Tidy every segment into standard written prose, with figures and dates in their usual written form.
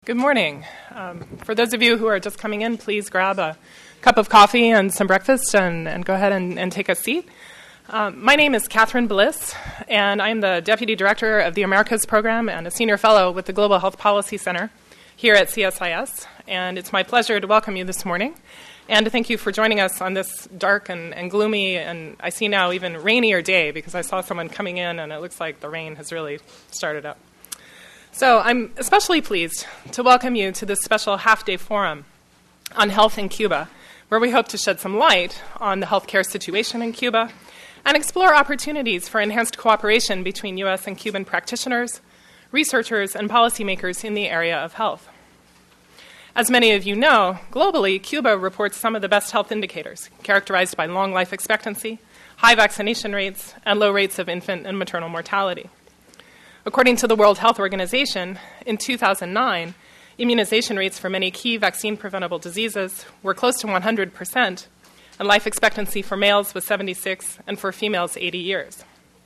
Good morning. For those of you who are just coming in, please grab a cup of coffee and some breakfast and go ahead and take a seat. My name is Catherine Bliss, and I'm the Deputy Director of the Americas Program and a Senior Fellow with the Global Health Policy Center here at CSIS. And it's my pleasure to welcome you this morning and to thank you for joining us on this dark and gloomy, and I see now even rainier day, because I saw someone coming in and it looks like the rain has really started up. So I'm especially pleased to welcome you to this special half-day forum on health in Cuba, where we hope to shed some light on the healthcare situation in Cuba and explore opportunities for enhanced cooperation between U.S. and Cuban practitioners, researchers, and policymakers in the area of health. As many of you know, globally, Cuba reports some of the best health indicators, characterized by long life expectancy, high vaccination rates, and low rates of infant and maternal mortality. According to the World Health Organization, in 2009, immunization rates for many key vaccine-preventable diseases were close to 100%, and life expectancy for males was 76 and for females 80 years.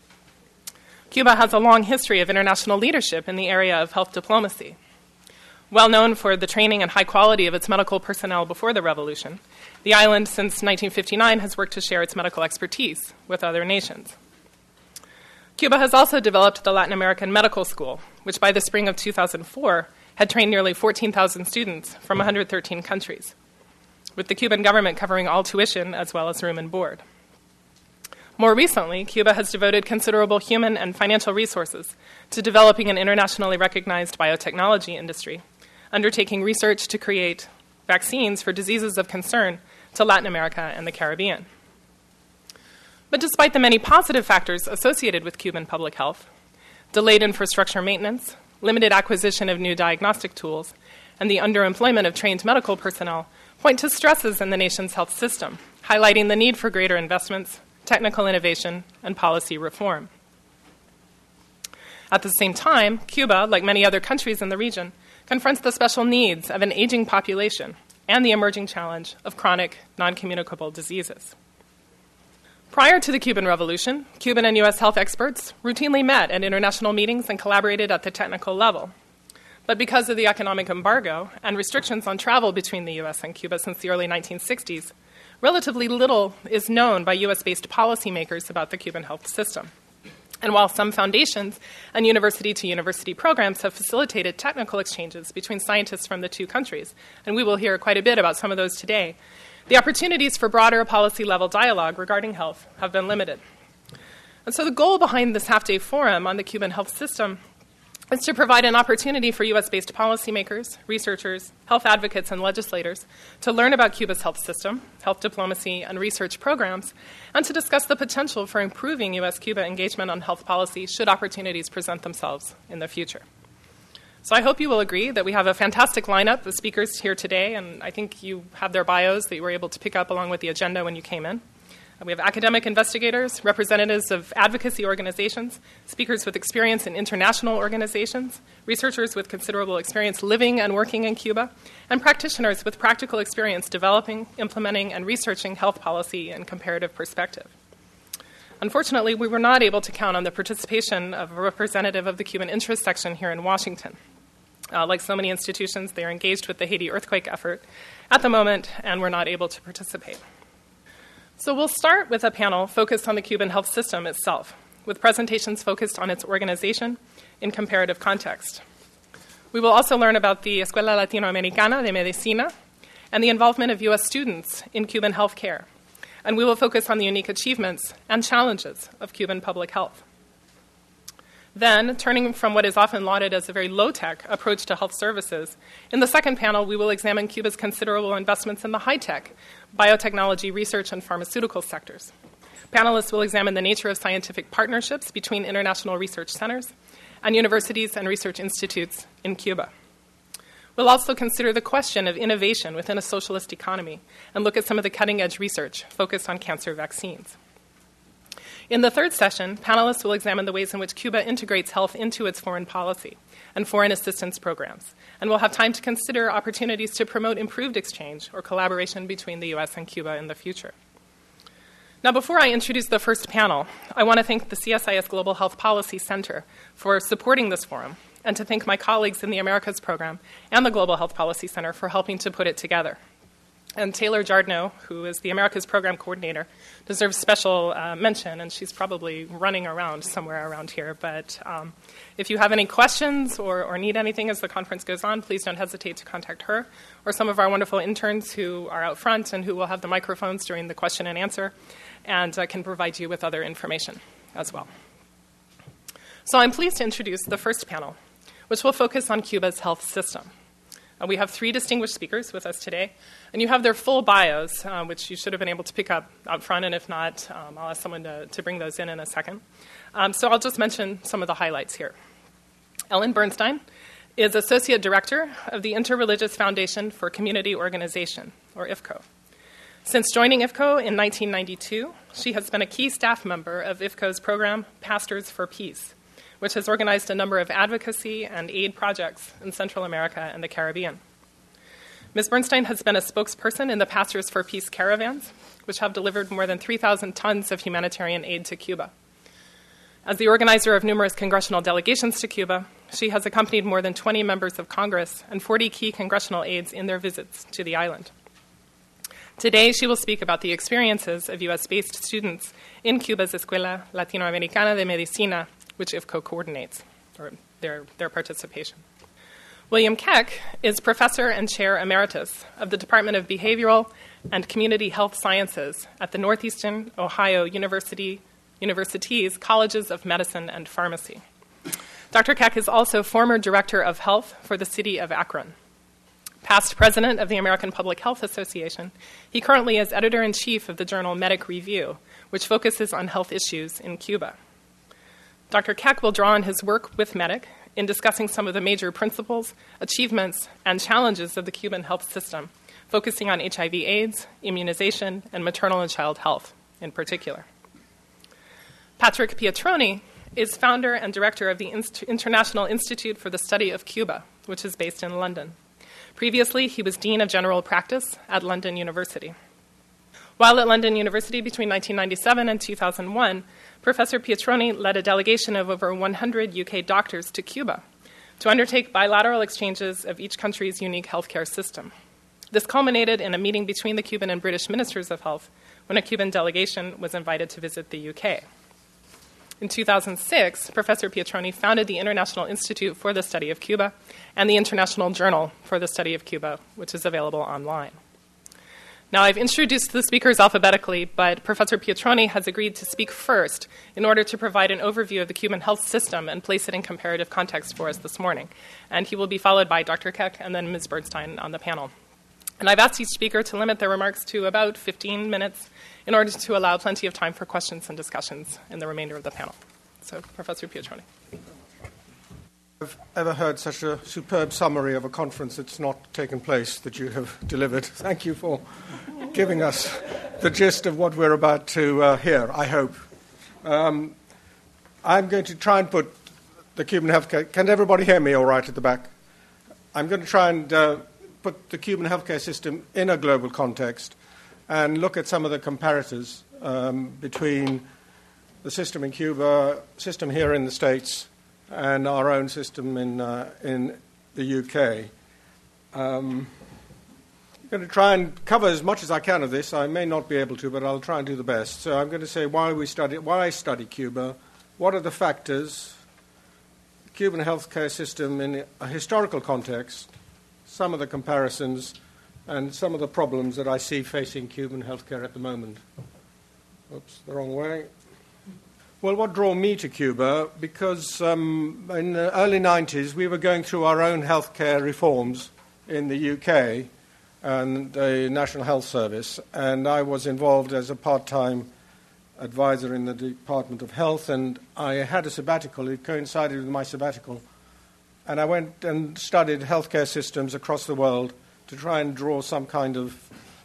Cuba has a long history of international leadership in the area of health diplomacy. Well known for the training and high quality of its medical personnel before the revolution, the island since 1959 has worked to share its medical expertise with other nations. Cuba has also developed the Latin American Medical School, which by the spring of 2004 had trained nearly 14,000 students from 113 countries, with the Cuban government covering all tuition as well as room and board. More recently, Cuba has devoted considerable human and financial resources to developing an internationally recognized biotechnology industry, undertaking research to create vaccines for diseases of concern to Latin America and the Caribbean. But despite the many positive factors associated with Cuban public health, delayed infrastructure maintenance, limited acquisition of new diagnostic tools, and the underemployment of trained medical personnel point to stresses in the nation's health system, highlighting the need for greater investments, technical innovation, and policy reform. At the same time, Cuba, like many other countries in the region, confronts the special needs of an aging population and the emerging challenge of chronic, non-communicable diseases. Prior to the Cuban Revolution, Cuban and U.S. health experts routinely met at international meetings and collaborated at the technical level. But because of the economic embargo and restrictions on travel between the U.S. and Cuba since the early 1960s, relatively little is known by U.S.-based policymakers about the Cuban health system. And while some foundations and university-to-university programs have facilitated technical exchanges between scientists from the two countries, and we will hear quite a bit about some of those today, the opportunities for broader policy-level dialogue regarding health have been limited. And so the goal behind this half-day forum on the Cuban health system is to provide an opportunity for U.S.-based policymakers, researchers, health advocates, and legislators to learn about Cuba's health system, health diplomacy, and research programs, and to discuss the potential for improving U.S.-Cuba engagement on health policy should opportunities present themselves in the future. So I hope you will agree that we have a fantastic lineup of speakers here today, and I think you have their bios that you were able to pick up along with the agenda when you came in. We have academic investigators, representatives of advocacy organizations, speakers with experience in international organizations, researchers with considerable experience living and working in Cuba, and practitioners with practical experience developing, implementing, and researching health policy in comparative perspective. Unfortunately, we were not able to count on the participation of a representative of the Cuban Interest Section here in Washington. Like so many institutions, they are engaged with the Haiti earthquake effort at the moment and were not able to participate. So we'll start with a panel focused on the Cuban health system itself, with presentations focused on its organization in comparative context. We will also learn about the Escuela Latinoamericana de Medicina and the involvement of U.S. students in Cuban health care. And we will focus on the unique achievements and challenges of Cuban public health. Then, turning from what is often lauded as a very low-tech approach to health services, in the second panel, we will examine Cuba's considerable investments in the high-tech, biotechnology research and pharmaceutical sectors. Panelists will examine the nature of scientific partnerships between international research centers and universities and research institutes in Cuba. We'll also consider the question of innovation within a socialist economy and look at some of the cutting-edge research focused on cancer vaccines. In the third session, panelists will examine the ways in which Cuba integrates health into its foreign policy and foreign assistance programs, and we'll have time to consider opportunities to promote improved exchange or collaboration between the U.S. and Cuba in the future. Now, before I introduce the first panel, I want to thank the CSIS Global Health Policy Center for supporting this forum and to thank my colleagues in the Americas program and the Global Health Policy Center for helping to put it together. And Taylor Jardneau, who is the Americas program coordinator, deserves special mention, and she's probably running around somewhere around here. But if you have any questions or need anything as the conference goes on, please don't hesitate to contact her or some of our wonderful interns who are out front and who will have the microphones during the question and answer and can provide you with other information as well. So I'm pleased to introduce the first panel, which will focus on Cuba's health system. We have 3 distinguished speakers with us today, and you have their full bios, which you should have been able to pick up out front, and if not, I'll ask someone to bring those in a second. So I'll just mention some of the highlights here. Ellen Bernstein is Associate Director of the Interreligious Foundation for Community Organization, or IFCO. Since joining IFCO in 1992, she has been a key staff member of IFCO's program, Pastors for Peace, which has organized a number of advocacy and aid projects in Central America and the Caribbean. Ms. Bernstein has been a spokesperson in the Pastors for Peace caravans, which have delivered more than 3,000 tons of humanitarian aid to Cuba. As the organizer of numerous congressional delegations to Cuba, she has accompanied more than 20 members of Congress and 40 key congressional aides in their visits to the island. Today, she will speak about the experiences of U.S.-based students in Cuba's Escuela Latinoamericana de Medicina, which IFCO coordinates, or their participation. William Keck is Professor and Chair Emeritus of the Department of Behavioral and Community Health Sciences at the Northeastern Ohio University's Colleges of Medicine and Pharmacy. Dr. Keck is also former Director of Health for the city of Akron. Past President of the American Public Health Association, he currently is Editor-in-Chief of the journal Medic Review, which focuses on health issues in Cuba. Dr. Keck will draw on his work with Medic in discussing some of the major principles, achievements, and challenges of the Cuban health system, focusing on HIV/AIDS, immunization, and maternal and child health in particular. Patrick Pietroni is founder and director of the International Institute for the Study of Cuba, which is based in London. Previously, he was Dean of General Practice at London University. While at London University between 1997 and 2001, Professor Pietroni led a delegation of over 100 UK doctors to Cuba to undertake bilateral exchanges of each country's unique healthcare system. This culminated in a meeting between the Cuban and British ministers of health when a Cuban delegation was invited to visit the UK. In 2006, Professor Pietroni founded the International Institute for the Study of Cuba and the International Journal for the Study of Cuba, which is available online. Now, I've introduced the speakers alphabetically, but Professor Pietroni has agreed to speak first in order to provide an overview of the Cuban health system and place it in comparative context for us this morning. And he will be followed by Dr. Keck and then Ms. Bernstein on the panel. And I've asked each speaker to limit their remarks to about 15 minutes in order to allow plenty of time for questions and discussions in the remainder of the panel. So, Professor Pietroni. I've ever heard such a superb summary of a conference that's not taken place that you have delivered. Thank you for giving us the gist of what we're about to hear, I hope. I'm going to try and put the Cuban healthcare... Can everybody hear me all right at the back? I'm going to try and put the Cuban healthcare system in a global context and look at some of the comparators between the system in Cuba, system here in the States, and our own system in the UK. I'm going to try and cover as much as I can of this. I may not be able to, but I'll try and do the best. So I'm going to say why I study Cuba, what are the factors, the Cuban healthcare system in a historical context, some of the comparisons, and some of the problems that I see facing Cuban healthcare at the moment. Oops, the wrong way. Well, what drew me to Cuba? Because in the early 90s, we were going through our own healthcare reforms in the UK and the National Health Service, and I was involved as a part-time advisor in the Department of Health, and I had a sabbatical. It coincided with my sabbatical, and I went and studied healthcare systems across the world to try and draw some kind of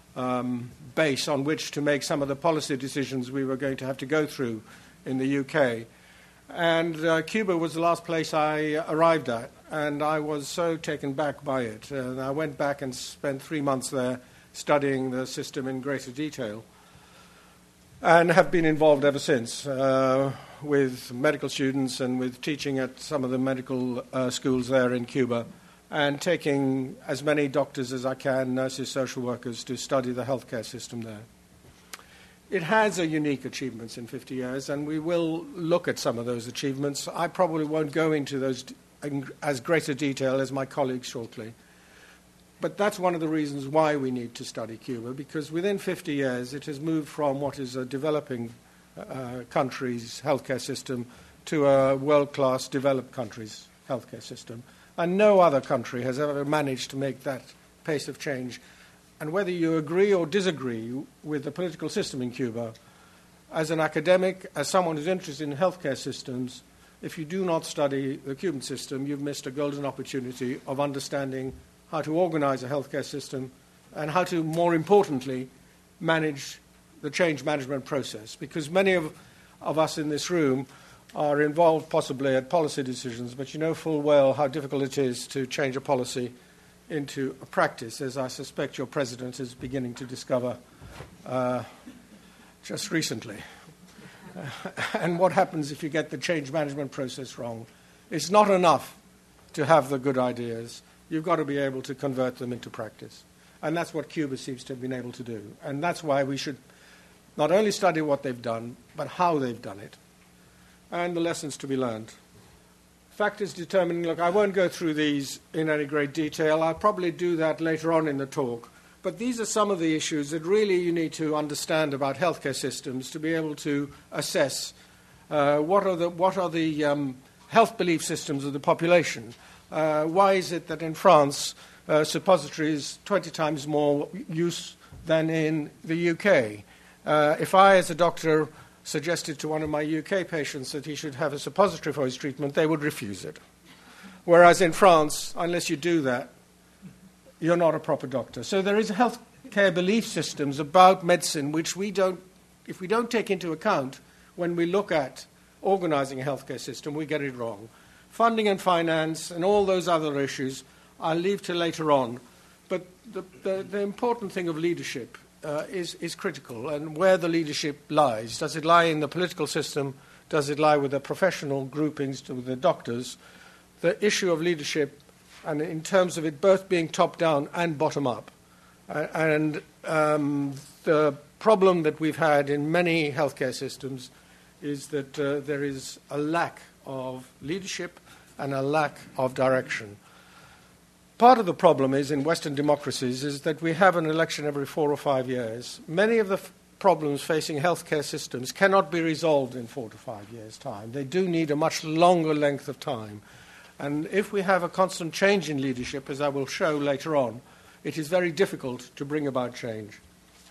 base on which to make some of the policy decisions we were going to have to go through in the UK. And Cuba was the last place I arrived at, and I was so taken back by it. And I went back and spent 3 months there studying the system in greater detail and have been involved ever since. with medical students and with teaching at some of the medical schools there in Cuba, and taking as many doctors as I can, nurses, social workers, to study the healthcare system there. It has a unique achievements in 50 years, and we will look at some of those achievements. I probably won't go into those in as greater detail as my colleagues shortly. But that's one of the reasons why we need to study Cuba, because within 50 years it has moved from what is a developing country's healthcare system to a world-class developed country's healthcare system. And no other country has ever managed to make that pace of change. And whether you agree or disagree with the political system in Cuba, as an academic, as someone who's interested in healthcare systems, if you do not study the Cuban system, you've missed a golden opportunity of understanding how to organize a healthcare system and how to, more importantly, manage the change management process. Because many of us in this room are involved possibly at policy decisions, but you know full well how difficult it is to change a policy into a practice, as I suspect your president is beginning to discover just recently. And what happens if you get the change management process wrong? It's not enough to have the good ideas. You've got to be able to convert them into practice. And that's what Cuba seems to have been able to do. And that's why we should not only study what they've done, but how they've done it, and the lessons to be learned. Factors determining, look, I won't go through these in any great detail. I'll probably do that later on in the talk. But these are some of the issues that really you need to understand about healthcare systems to be able to assess what are the health belief systems of the population. Why is it that in France suppositories 20 times more use than in the UK? If I, as a doctor, suggested to one of my UK patients that he should have a suppository for his treatment, they would refuse it. Whereas in France, unless you do that, you're not a proper doctor. So there is healthcare belief systems about medicine which if we don't take into account when we look at organizing a healthcare system, we get it wrong. Funding and finance and all those other issues I'll leave to later on. But the important thing of leadership is critical, and where the leadership lies. Does it lie in the political system? Does it lie with the professional groupings, with the doctors? The issue of leadership, and in terms of it both being top-down and bottom-up. And the problem that we've had in many healthcare systems is that there is a lack of leadership and a lack of direction. Part of the problem is in Western democracies is that we have an election every 4 or 5 years. Many of the problems facing healthcare systems cannot be resolved in 4 to 5 years' time. They do need a much longer length of time. And if we have a constant change in leadership, as I will show later on, it is very difficult to bring about change.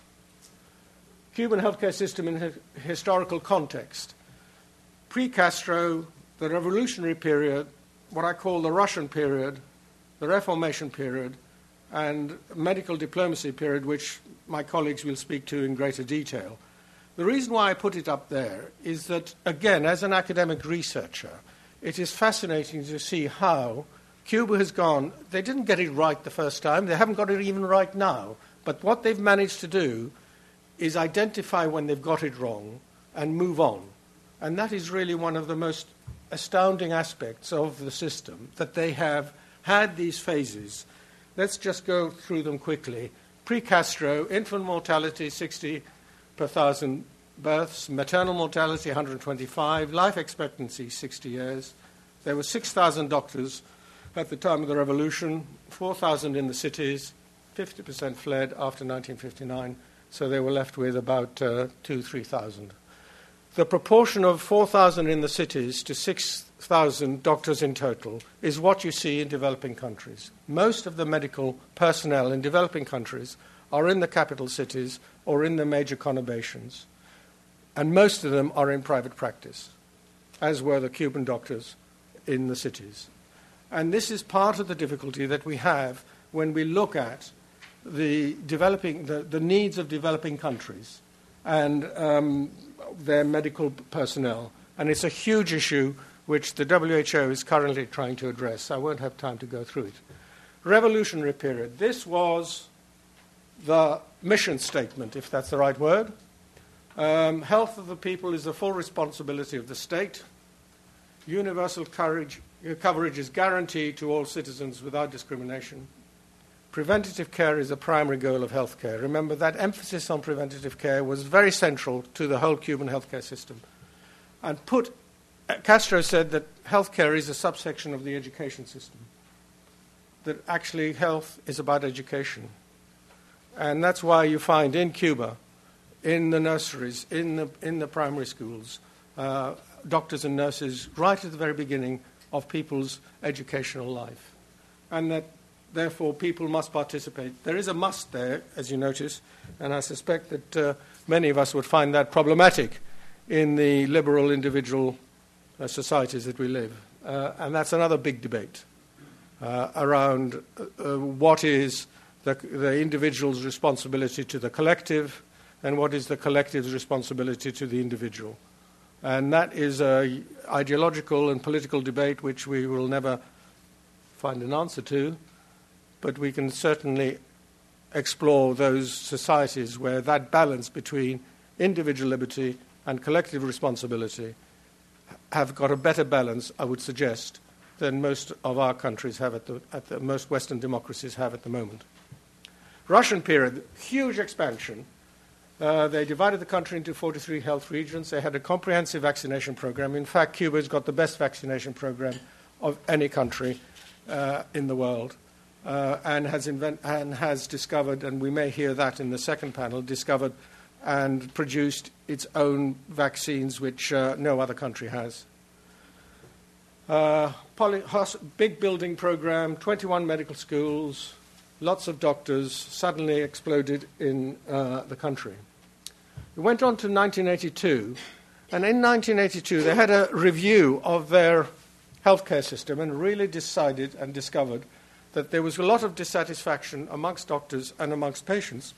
Cuban healthcare system in a historical context. Pre-Castro, the revolutionary period, what I call the Russian period, the Reformation period, and medical diplomacy period, which my colleagues will speak to in greater detail. The reason why I put it up there is that, again, as an academic researcher, it is fascinating to see how Cuba has gone. They didn't get it right the first time. They haven't got it even right now. But what they've managed to do is identify when they've got it wrong and move on. And that is really one of the most astounding aspects of the system, that they have had these phases. Let's just go through them quickly. Pre-Castro, infant mortality 60 per 1,000 births, maternal mortality 125, life expectancy 60 years. There were 6,000 doctors at the time of the revolution, 4,000 in the cities, 50% fled after 1959, so they were left with about 3,000. The proportion of 4,000 in the cities to 6,000 doctors in total is what you see in developing countries. Most of the medical personnel in developing countries are in the capital cities or in the major conurbations. And most of them are in private practice, as were the Cuban doctors in the cities. And this is part of the difficulty that we have when we look at the needs of developing countries and their medical personnel. And it's a huge issue which the WHO is currently trying to address. I won't have time to go through it. Revolutionary period. This was the mission statement, if that's the right word, Health of the people is the full responsibility of the state. Universal coverage is guaranteed to all citizens without discrimination. Preventative care is the primary goal of healthcare. Remember, that emphasis on preventative care was very central to the whole Cuban healthcare system. And Castro said that healthcare is a subsection of the education system, that actually health is about education. And that's why you find in Cuba, in the nurseries, in the primary schools, doctors and nurses right at the very beginning of people's educational life. And that, therefore, people must participate. There is a must there, as you notice, and I suspect that many of us would find that problematic in the liberal individual societies that we live. And that's another big debate around what is the individual's responsibility to the collective and what is the collective's responsibility to the individual. And that is an ideological and political debate which we will never find an answer to, but we can certainly explore those societies where that balance between individual liberty and collective responsibility have got a better balance, I would suggest, than most of our countries have most Western democracies have at the moment. Russian period, huge expansion. They divided the country into 43 health regions. They had a comprehensive vaccination program. In fact, Cuba's got the best vaccination program of any country in the world, and has discovered, and we may hear that in the second panel, discovered and produced its own vaccines, which no other country has. Big building program, 21 medical schools, lots of doctors, suddenly exploded in the country. It went on to 1982, and in 1982 they had a review of their healthcare system and really decided and discovered that there was a lot of dissatisfaction amongst doctors and amongst patients.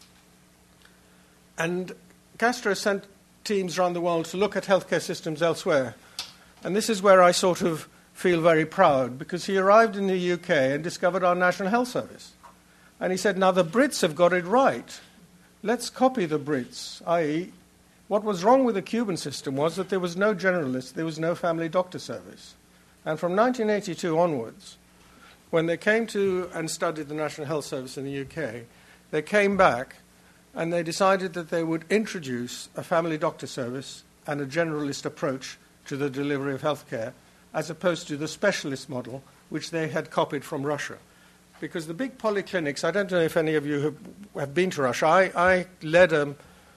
And Castro sent teams around the world to look at healthcare systems elsewhere. And this is where I sort of feel very proud, because he arrived in the UK and discovered our National Health Service. And he said, now the Brits have got it right. Let's copy the Brits, i.e., what was wrong with the Cuban system was that there was no generalist, there was no family doctor service. And from 1982 onwards, when they came to and studied the National Health Service in the UK, they came back and they decided that they would introduce a family doctor service and a generalist approach to the delivery of healthcare, as opposed to the specialist model, which they had copied from Russia. Because the big polyclinics, I don't know if any of you have been to Russia. I led a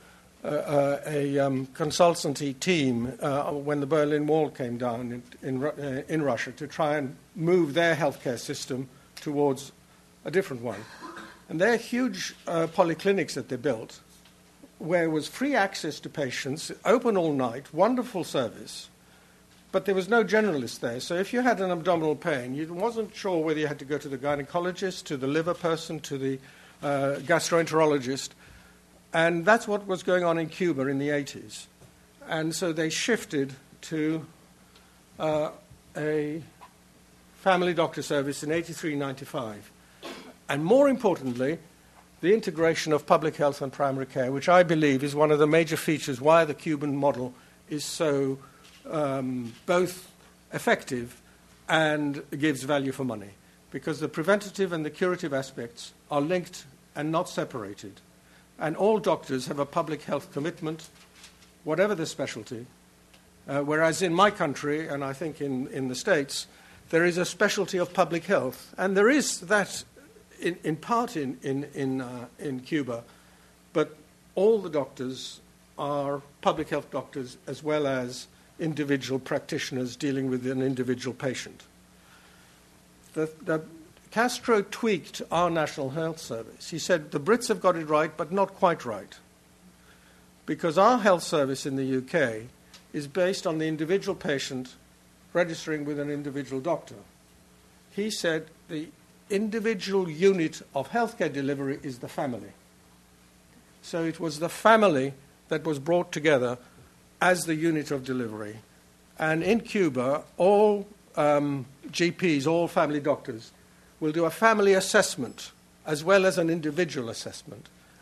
consultancy team when the Berlin Wall came down in Russia to try and move their healthcare system towards a different one. And they're huge polyclinics that they built, where was free access to patients, open all night, wonderful service, but there was no generalist there. So if you had an abdominal pain, you wasn't sure whether you had to go to the gynecologist, to the liver person, to the gastroenterologist. And that's what was going on in Cuba in the 80s. And so they shifted to a family doctor service in 83-95. And more importantly, the integration of public health and primary care, which I believe is one of the major features why the Cuban model is so both effective and gives value for money. Because the preventative and the curative aspects are linked and not separated. And all doctors have a public health commitment, whatever the specialty. Whereas in my country, and I think in the States, there is a specialty of public health. And there is that in part in Cuba, but all the doctors are public health doctors as well as individual practitioners dealing with an individual patient. Castro tweaked our National Health Service. He said the Brits have got it right, but not quite right. Because our health service in the UK is based on the individual patient registering with an individual doctor. He said the individual unit of healthcare delivery is the family. So it was the family that was brought together as the unit of delivery. And in Cuba, all GPs, all family doctors, will do a family assessment as well as an individual assessment.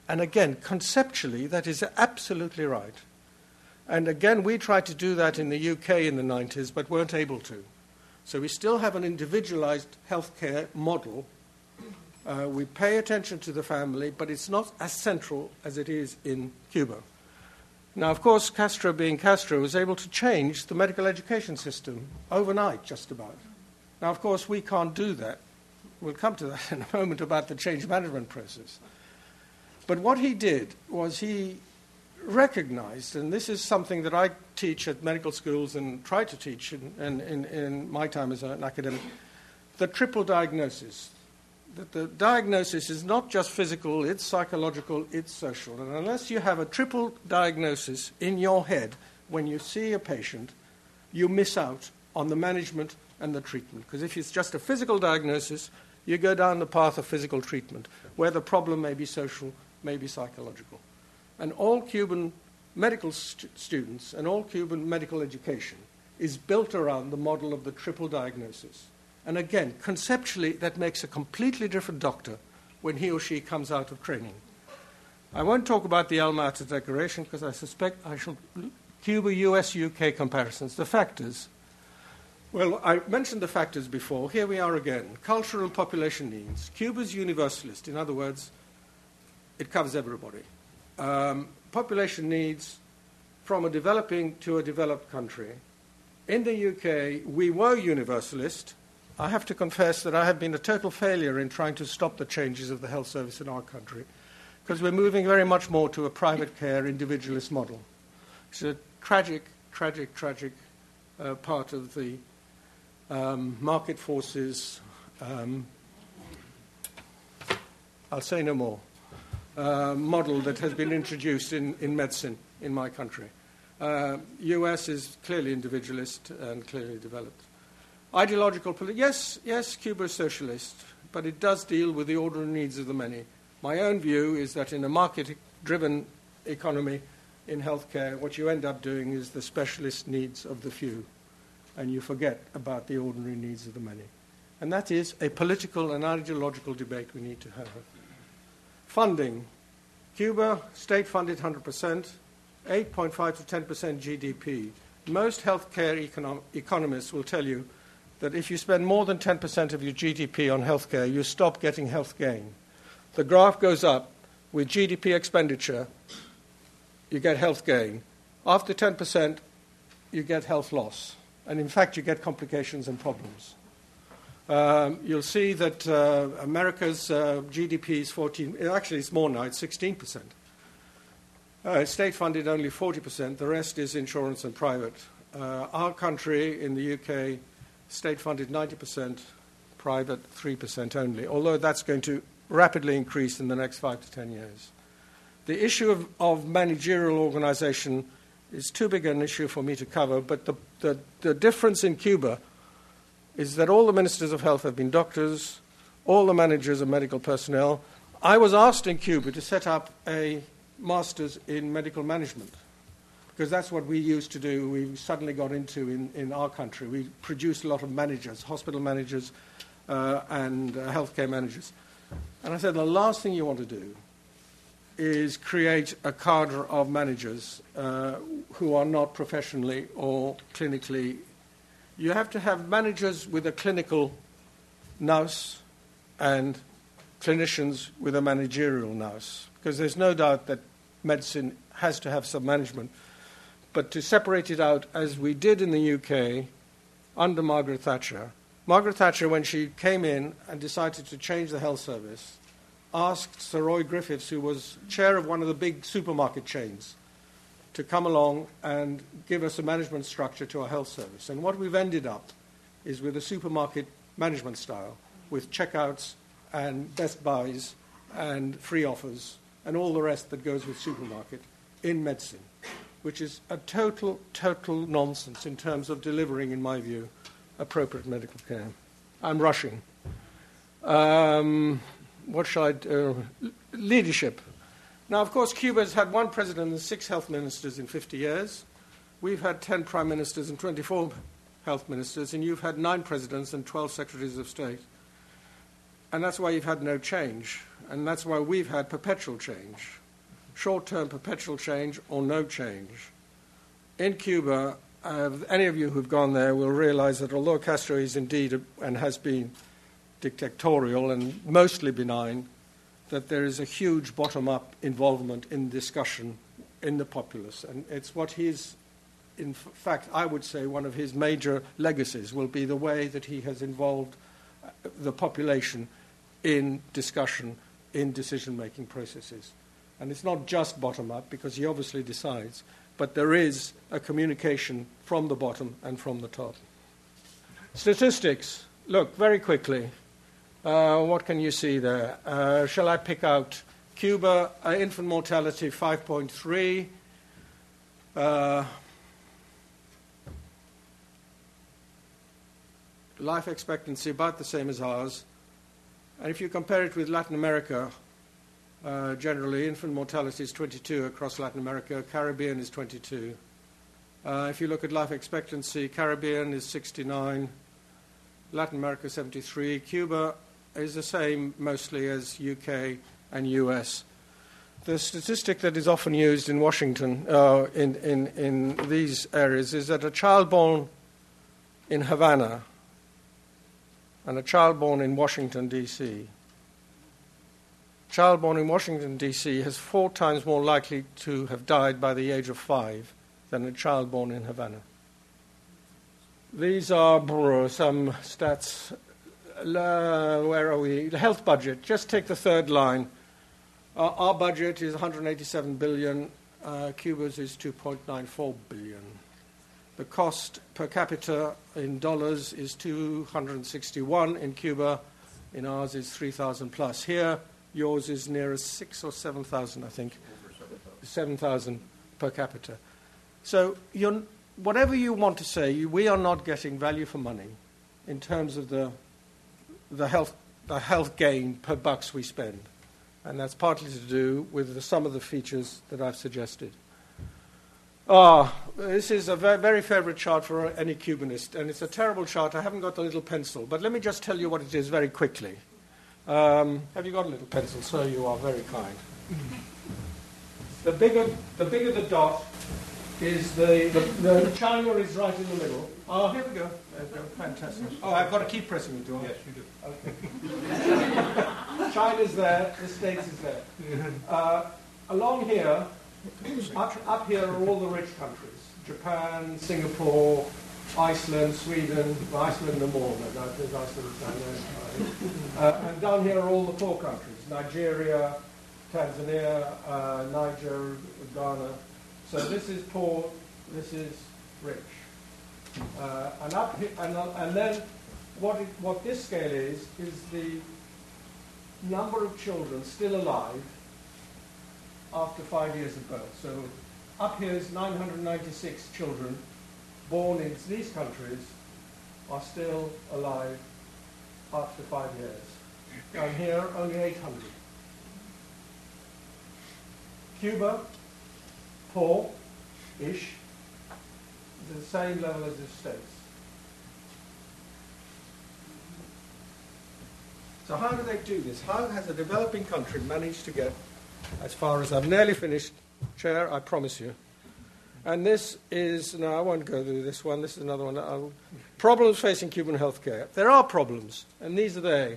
And again, conceptually, that is absolutely right. And again, we tried to do that in the UK in the 90s, but weren't able to. So we still have an individualized healthcare model. We pay attention to the family, but it's not as central as it is in Cuba. Now, of course, Castro, being Castro, was able to change the medical education system overnight, just about. Now, of course, we can't do that. We'll come to that in a moment about the change management process. But what he did was he recognized, and this is something that I teach at medical schools and try to teach in my time as an academic, the triple diagnosis. That the diagnosis is not just physical, it's psychological, it's social. And unless you have a triple diagnosis in your head when you see a patient, you miss out on the management and the treatment. Because if it's just a physical diagnosis, you go down the path of physical treatment, where the problem may be social, may be psychological. And all Cuban medical students and all Cuban medical education is built around the model of the triple diagnosis. And again, conceptually, that makes a completely different doctor when he or she comes out of training. I won't talk about the Alma Ata Declaration because I suspect I shall Cuba, US, UK comparisons. The factors. Well, I mentioned the factors before. Here we are again. Cultural and population needs. Cuba's universalist. In other words, it covers everybody. Population needs from a developing to a developed country. In the UK, we were universalist. I have to confess that I have been a total failure in trying to stop the changes of the health service in our country because we're moving very much more to a private care individualist model. It's a tragic part of the market forces. I'll say no more. Model that has been introduced in medicine in my country. US is clearly individualist and clearly developed. Ideological, yes, Cuba is socialist, but it does deal with the ordinary needs of the many. My own view is that in a market-driven economy in healthcare, what you end up doing is the specialist needs of the few, and you forget about the ordinary needs of the many. And that is a political and ideological debate we need to have. Funding. Cuba, state-funded 100%, 8.5 to 10% GDP. Most healthcare economists will tell you that if you spend more than 10% of your GDP on healthcare, you stop getting health gain. The graph goes up with GDP expenditure, you get health gain. After 10%, you get health loss. And in fact, you get complications and problems. You'll see that America's GDP is 14, actually it's more now, it's 16%. State-funded only 40%, the rest is insurance and private. Our country in the UK, state-funded 90%, private 3% only, although that's going to rapidly increase in the next 5 to 10 years. The issue of managerial organization is too big an issue for me to cover, but the difference in Cuba is that all the ministers of health have been doctors, all the managers are medical personnel. I was asked in Cuba to set up a master's in medical management, because that's what we used to do. We suddenly got into in our country. We produced a lot of managers, hospital managers and healthcare managers. And I said, the last thing you want to do is create a cadre of managers who are not professionally or clinically. You have to have managers with a clinical nous and clinicians with a managerial nous, because there's no doubt that medicine has to have some management. But to separate it out, as we did in the UK under Margaret Thatcher, when she came in and decided to change the health service, asked Sir Roy Griffiths, who was chair of one of the big supermarket chains, to come along and give us a management structure to our health service. And what we've ended up is with a supermarket management style, with checkouts and best buys and free offers and all the rest that goes with supermarket in medicine, which is a total nonsense in terms of delivering, in my view, appropriate medical care. I'm rushing. What shall I do? Leadership. Now, of course, Cuba has had one president and 6 health ministers in 50 years. We've had 10 prime ministers and 24 health ministers, and you've had 9 presidents and 12 secretaries of state. And that's why you've had no change. and that's why we've had perpetual change, short-term perpetual change or no change. In Cuba, any of you who've gone there will realize that although Castro is indeed and has been dictatorial and mostly benign, that there is a huge bottom-up involvement in discussion in the populace. And it's what he's, in fact, I would say one of his major legacies will be the way that he has involved the population in discussion, in decision-making processes. And it's not just bottom-up, because he obviously decides, but there is a communication from the bottom and from the top. Statistics. Look, very quickly. What can you see there? Shall I pick out Cuba? Infant mortality 5.3. Life expectancy about the same as ours. And if you compare it with Latin America, generally infant mortality is 22 across Latin America. Caribbean is 22. If you look at life expectancy, Caribbean is 69. Latin America 73. Cuba is the same mostly as UK and US. The statistic that is often used in Washington, in these areas, is that a child born in Havana and a child born in Washington, D.C. Child born in Washington, D.C. has 4 times more likely to have died by the age of 5 than a child born in Havana. These are some stats. Where are we? The health budget. Just take the third line. Our budget is 187 billion. Cuba's is 2.94 billion. The cost per capita in dollars is 261 in Cuba. In ours is 3,000 plus. Here, yours is nearer 6,000 or 7,000, I think. 7,000 per capita. So whatever you want to say, we are not getting value for money in terms of the health gain per bucks we spend. And that's partly to do with some of the features that I've suggested. This is a very favorite chart for any Cubanist, and it's a terrible chart. I haven't got the little pencil, but let me just tell you what it is very quickly. Have you got a little pencil? Sir, you are very kind. The bigger the dot is the China is right in the middle. Oh, here we go. There we go. Fantastic. Oh, I've got to keep pressing it, do I? Yes, you do. Okay. China's there, the States is there. Along here, up here are all the rich countries. Japan, Singapore, Iceland, Sweden. Well, Iceland no more, but I think Iceland's down there. And down here are all the poor countries. Nigeria, Tanzania, Niger, Ghana. So this is poor, this is rich. And then what this scale is the number of children still alive after 5 years of birth. So up here is 996 children born in these countries are still alive after 5 years. Down here, only 800. Cuba, poor-ish, is the same level as the States. So how do they do this? How has a developing country managed to get as far as I've nearly finished, Chair, I promise you. And this is, no, I won't go through this one. This is another one. Problems facing Cuban healthcare. There are problems, and these are they.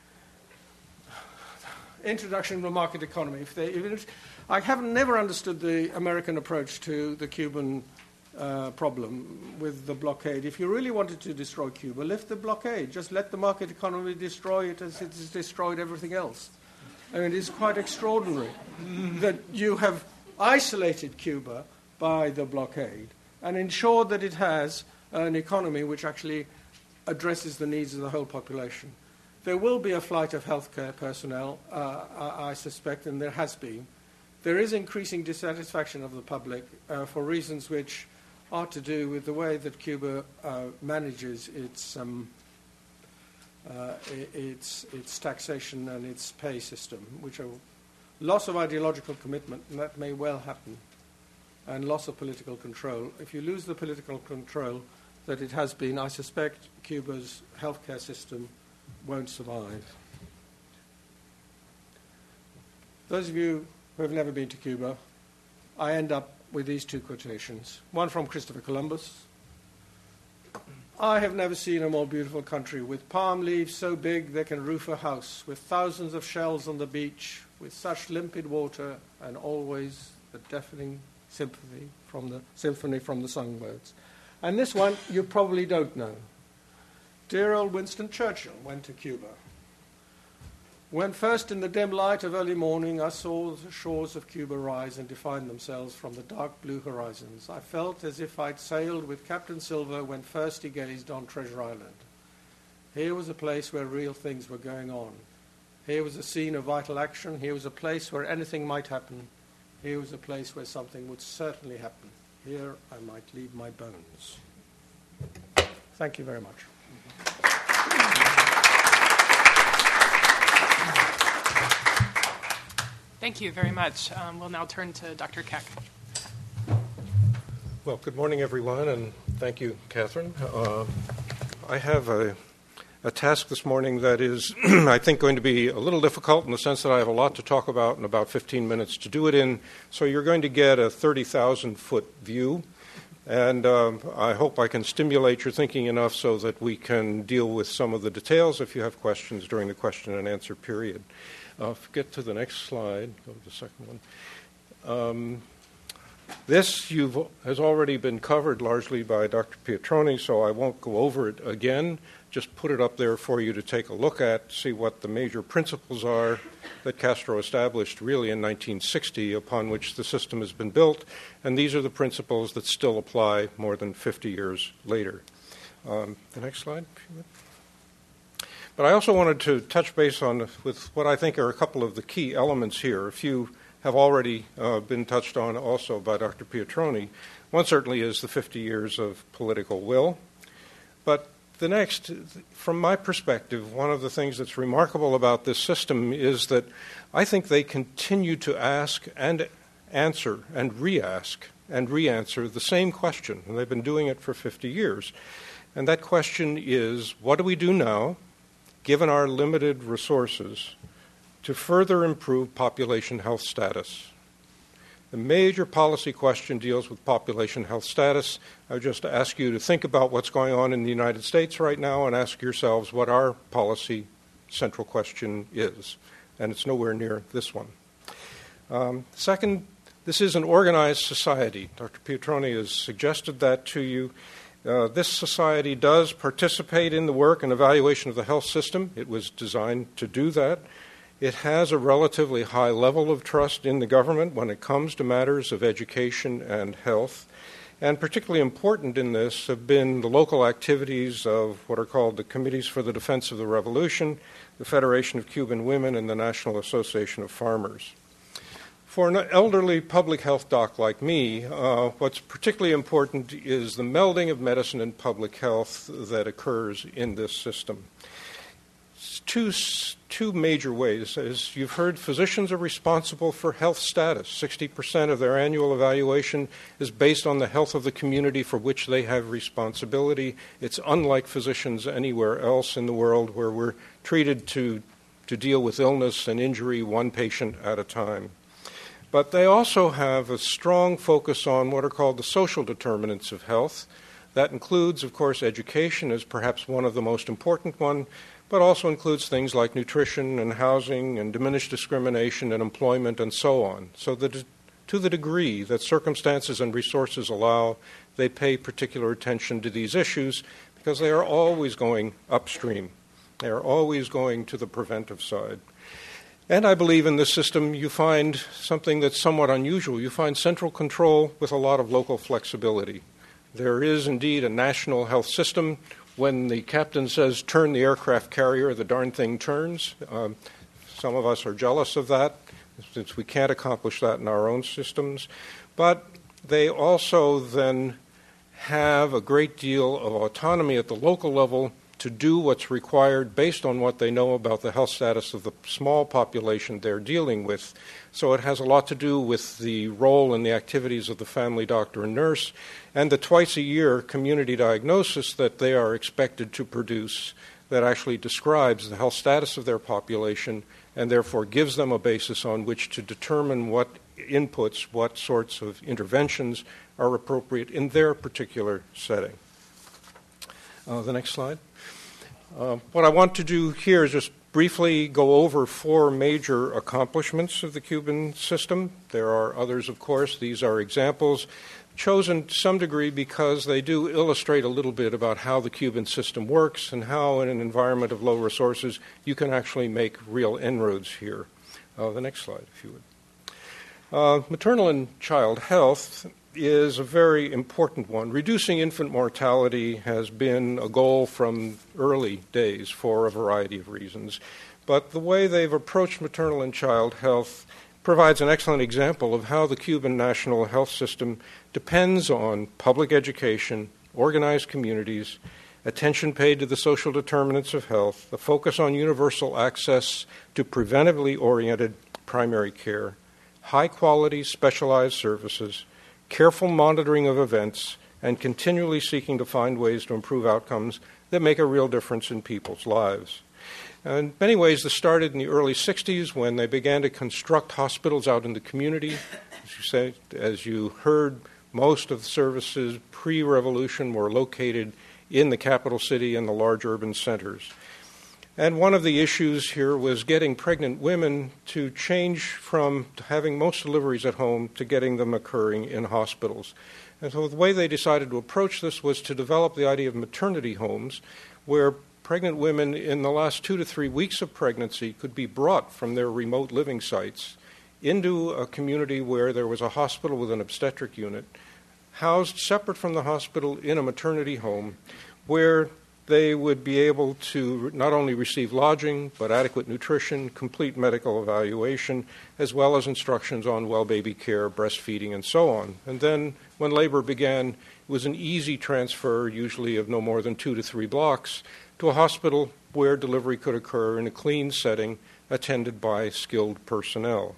Introduction to market economy. I have never understood the American approach to the Cuban problem with the blockade. If you really wanted to destroy Cuba, lift the blockade. Just let the market economy destroy it as it has destroyed everything else. I mean, it's quite extraordinary that you have isolated Cuba by the blockade and ensured that it has an economy which actually addresses the needs of the whole population. There will be a flight of healthcare personnel, I suspect, and there has been. There is increasing dissatisfaction of the public for reasons which are to do with the way that Cuba manages its taxation and its pay system, which are loss of ideological commitment, and that may well happen, and loss of political control. If you lose the political control that it has been, I suspect Cuba's healthcare system won't survive. Those of you who have never been to Cuba, I end up with these two quotations. One from Christopher Columbus. I have never seen a more beautiful country, with palm leaves so big they can roof a house, with thousands of shells on the beach, with such limpid water, and always the deafening symphony from the songbirds. And this one you probably don't know. Dear old Winston Churchill went to Cuba. When first in the dim light of early morning I saw the shores of Cuba rise and define themselves from the dark blue horizons, I felt as if I'd sailed with Captain Silver when first he gazed on Treasure Island. Here was a place where real things were going on. Here was a scene of vital action. Here was a place where anything might happen. Here was a place where something would certainly happen. Here I might leave my bones. Thank you very much. Thank you very much. We'll now turn to Dr. Keck. Well, good morning, everyone, and thank you, Catherine. I have a task this morning that is, I think, going to be a little difficult in the sense that I have a lot to talk about and about 15 minutes to do it in. So you're going to get a 30,000-foot view, and I hope I can stimulate your thinking enough so that we can deal with some of the details if you have questions during the question and answer period. Get to the next slide. Go to the second one. This has already been covered largely by Dr. Pietroni, so I won't go over it again. Just put it up there for you to take a look at, see what the major principles are that Castro established really in 1960, upon which the system has been built, and these are the principles that still apply more than 50 years later. The next slide. But I also wanted to touch base with what I think are a couple of the key elements here. A few have already been touched on also by Dr. Pietroni. One certainly is the 50 years of political will. But the next, from my perspective, one of the things that's remarkable about this system is that I think they continue to ask and answer and re-ask and re-answer the same question. And they've been doing it for 50 years. And that question is, what do we do now, given our limited resources, to further improve population health status? The major policy question deals with population health status. I would just ask you to think about what's going on in the United States right now and ask yourselves what our policy central question is. And it's nowhere near this one. Second, this is an organized society. Dr. Pietroni has suggested that to you. This society does participate in the work and evaluation of the health system. It was designed to do that. It has a relatively high level of trust in the government when it comes to matters of education and health. And particularly important in this have been the local activities of what are called the Committees for the Defense of the Revolution, the Federation of Cuban Women, and the National Association of Farmers. For an elderly public health doc like me, what's particularly important is the melding of medicine and public health that occurs in this system. Two major ways. As you've heard, physicians are responsible for health status. 60% of their annual evaluation is based on the health of the community for which they have responsibility. It's unlike physicians anywhere else in the world where we're treated to deal with illness and injury one patient at a time. But they also have a strong focus on what are called the social determinants of health. That includes, of course, education as perhaps one of the most important one, but also includes things like nutrition and housing and diminished discrimination and employment and so on. So that to the degree that circumstances and resources allow, they pay particular attention to these issues because they are always going upstream. They are always going to the preventive side. And I believe in this system you find something that's somewhat unusual. You find central control with a lot of local flexibility. There is indeed a national health system. When the captain says, turn the aircraft carrier, the darn thing turns. Some of us are jealous of that, since we can't accomplish that in our own systems. But they also then have a great deal of autonomy at the local level to do what's required based on what they know about the health status of the small population they're dealing with. So it has a lot to do with the role and the activities of the family doctor and nurse and the twice-a-year community diagnosis that they are expected to produce that actually describes the health status of their population and therefore gives them a basis on which to determine what inputs, what sorts of interventions are appropriate in their particular setting. The next slide. What I want to do here is just briefly go over 4 major accomplishments of the Cuban system. There are others, of course. These are examples chosen to some degree because they do illustrate a little bit about how the Cuban system works and how in an environment of low resources you can actually make real inroads here. The next slide, if you would. Maternal and child health is a very important one. Reducing infant mortality has been a goal from early days for a variety of reasons. But the way they've approached maternal and child health provides an excellent example of how the Cuban national health system depends on public education, organized communities, attention paid to the social determinants of health, a focus on universal access to preventively oriented primary care, high-quality specialized services, careful monitoring of events, and continually seeking to find ways to improve outcomes that make a real difference in people's lives. And in many ways, this started in the early 60s when they began to construct hospitals out in the community. As you heard, most of the services pre-revolution were located in the capital city and the large urban centers. And one of the issues here was getting pregnant women to change from having most deliveries at home to getting them occurring in hospitals. And so the way they decided to approach this was to develop the idea of maternity homes, where pregnant women in the last 2 to 3 weeks of pregnancy could be brought from their remote living sites into a community where there was a hospital with an obstetric unit, housed separate from the hospital in a maternity home, where they would be able to not only receive lodging, but adequate nutrition, complete medical evaluation, as well as instructions on well baby care, breastfeeding, and so on. And then when labor began, it was an easy transfer, usually of no more than 2 to 3 blocks, to a hospital where delivery could occur in a clean setting attended by skilled personnel.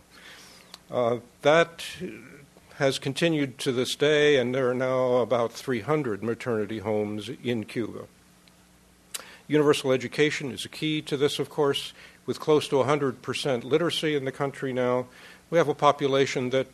That has continued to this day, and there are now about 300 maternity homes in Cuba. Universal education is a key to this, of course. With close to 100% literacy in the country now, we have a population that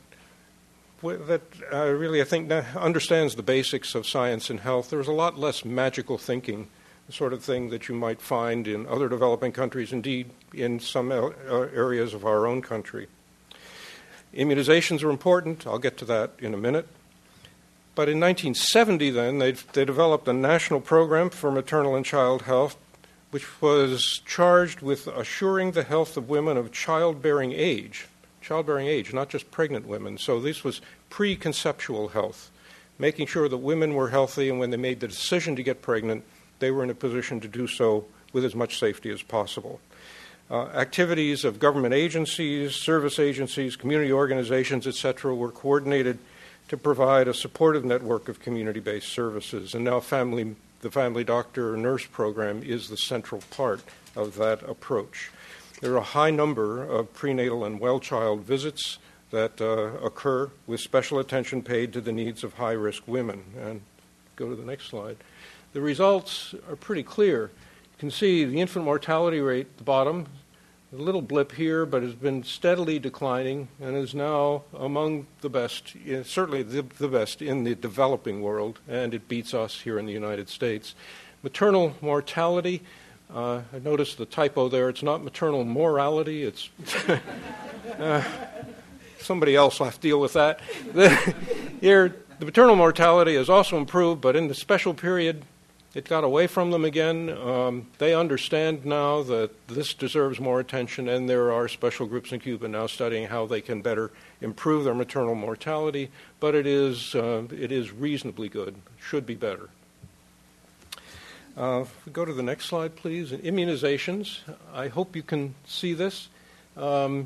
really, I think, understands the basics of science and health. There's a lot less magical thinking, the sort of thing that you might find in other developing countries, indeed in some areas of our own country. Immunizations are important. I'll get to that in a minute. But in 1970, then, they developed a national program for maternal and child health, which was charged with assuring the health of women of childbearing age, not just pregnant women. So this was preconceptual health, making sure that women were healthy, and when they made the decision to get pregnant, they were in a position to do so with as much safety as possible. Activities of government agencies, service agencies, community organizations, etc., were coordinated to provide a supportive network of community-based services. And now the family doctor or nurse program is the central part of that approach. There are a high number of prenatal and well-child visits that occur with special attention paid to the needs of high-risk women. And go to the next slide. The results are pretty clear. You can see the infant mortality rate at the bottom, a little blip here, but has been steadily declining and is now among the best, certainly the best in the developing world, and it beats us here in the United States. Maternal mortality, I noticed the typo there. It's not maternal morality. It's somebody else will have to deal with that. Here, the maternal mortality has also improved, but in the special period, it got away from them again. They understand now that this deserves more attention, and there are special groups in Cuba now studying how they can better improve their maternal mortality, but it is reasonably good. Should be better. If we go to the next slide, please. Immunizations. I hope you can see this. The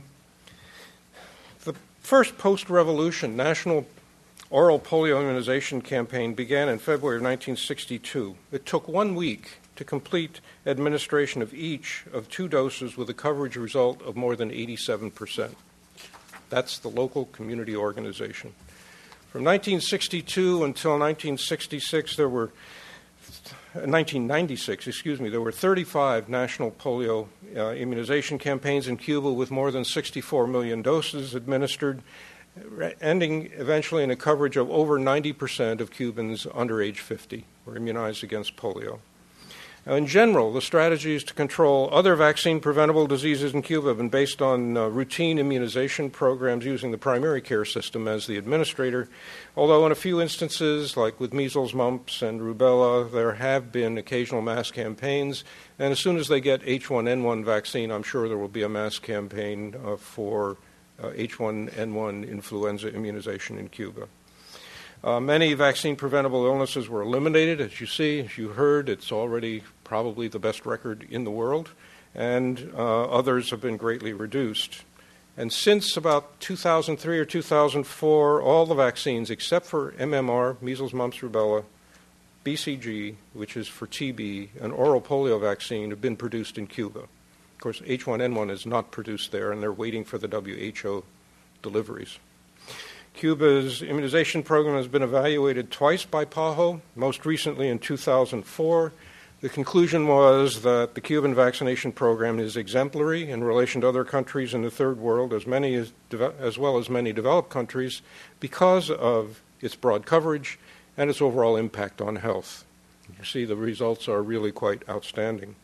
first post-revolution national oral polio immunization campaign began in February of 1962. It took 1 week to complete administration of each of 2 doses with a coverage result of more than 87%. That's the local community organization. From 1962 until 1966, there were 1996, there were 35 national polio immunization campaigns in Cuba with more than 64 million doses administered, ending eventually in a coverage of over 90% of Cubans under age 50 were immunized against polio. Now, in general, the strategies to control other vaccine-preventable diseases in Cuba have been based on routine immunization programs using the primary care system as the administrator, although in a few instances, like with measles, mumps, and rubella, there have been occasional mass campaigns, and as soon as they get H1N1 vaccine, I'm sure there will be a mass campaign for H1N1 influenza immunization in Cuba. Many vaccine-preventable illnesses were eliminated. As you heard, it's already probably the best record in the world, and others have been greatly reduced. And since about 2003 or 2004, all the vaccines except for MMR, measles, mumps, rubella, BCG, which is for TB, an oral polio vaccine, have been produced in Cuba. Of course, H1N1 is not produced there, and they're waiting for the WHO deliveries. Cuba's immunization program has been evaluated twice by PAHO, most recently in 2004. The conclusion was that the Cuban vaccination program is exemplary in relation to other countries in the third world, as well as many developed countries, because of its broad coverage and its overall impact on health. You see, the results are really quite outstanding.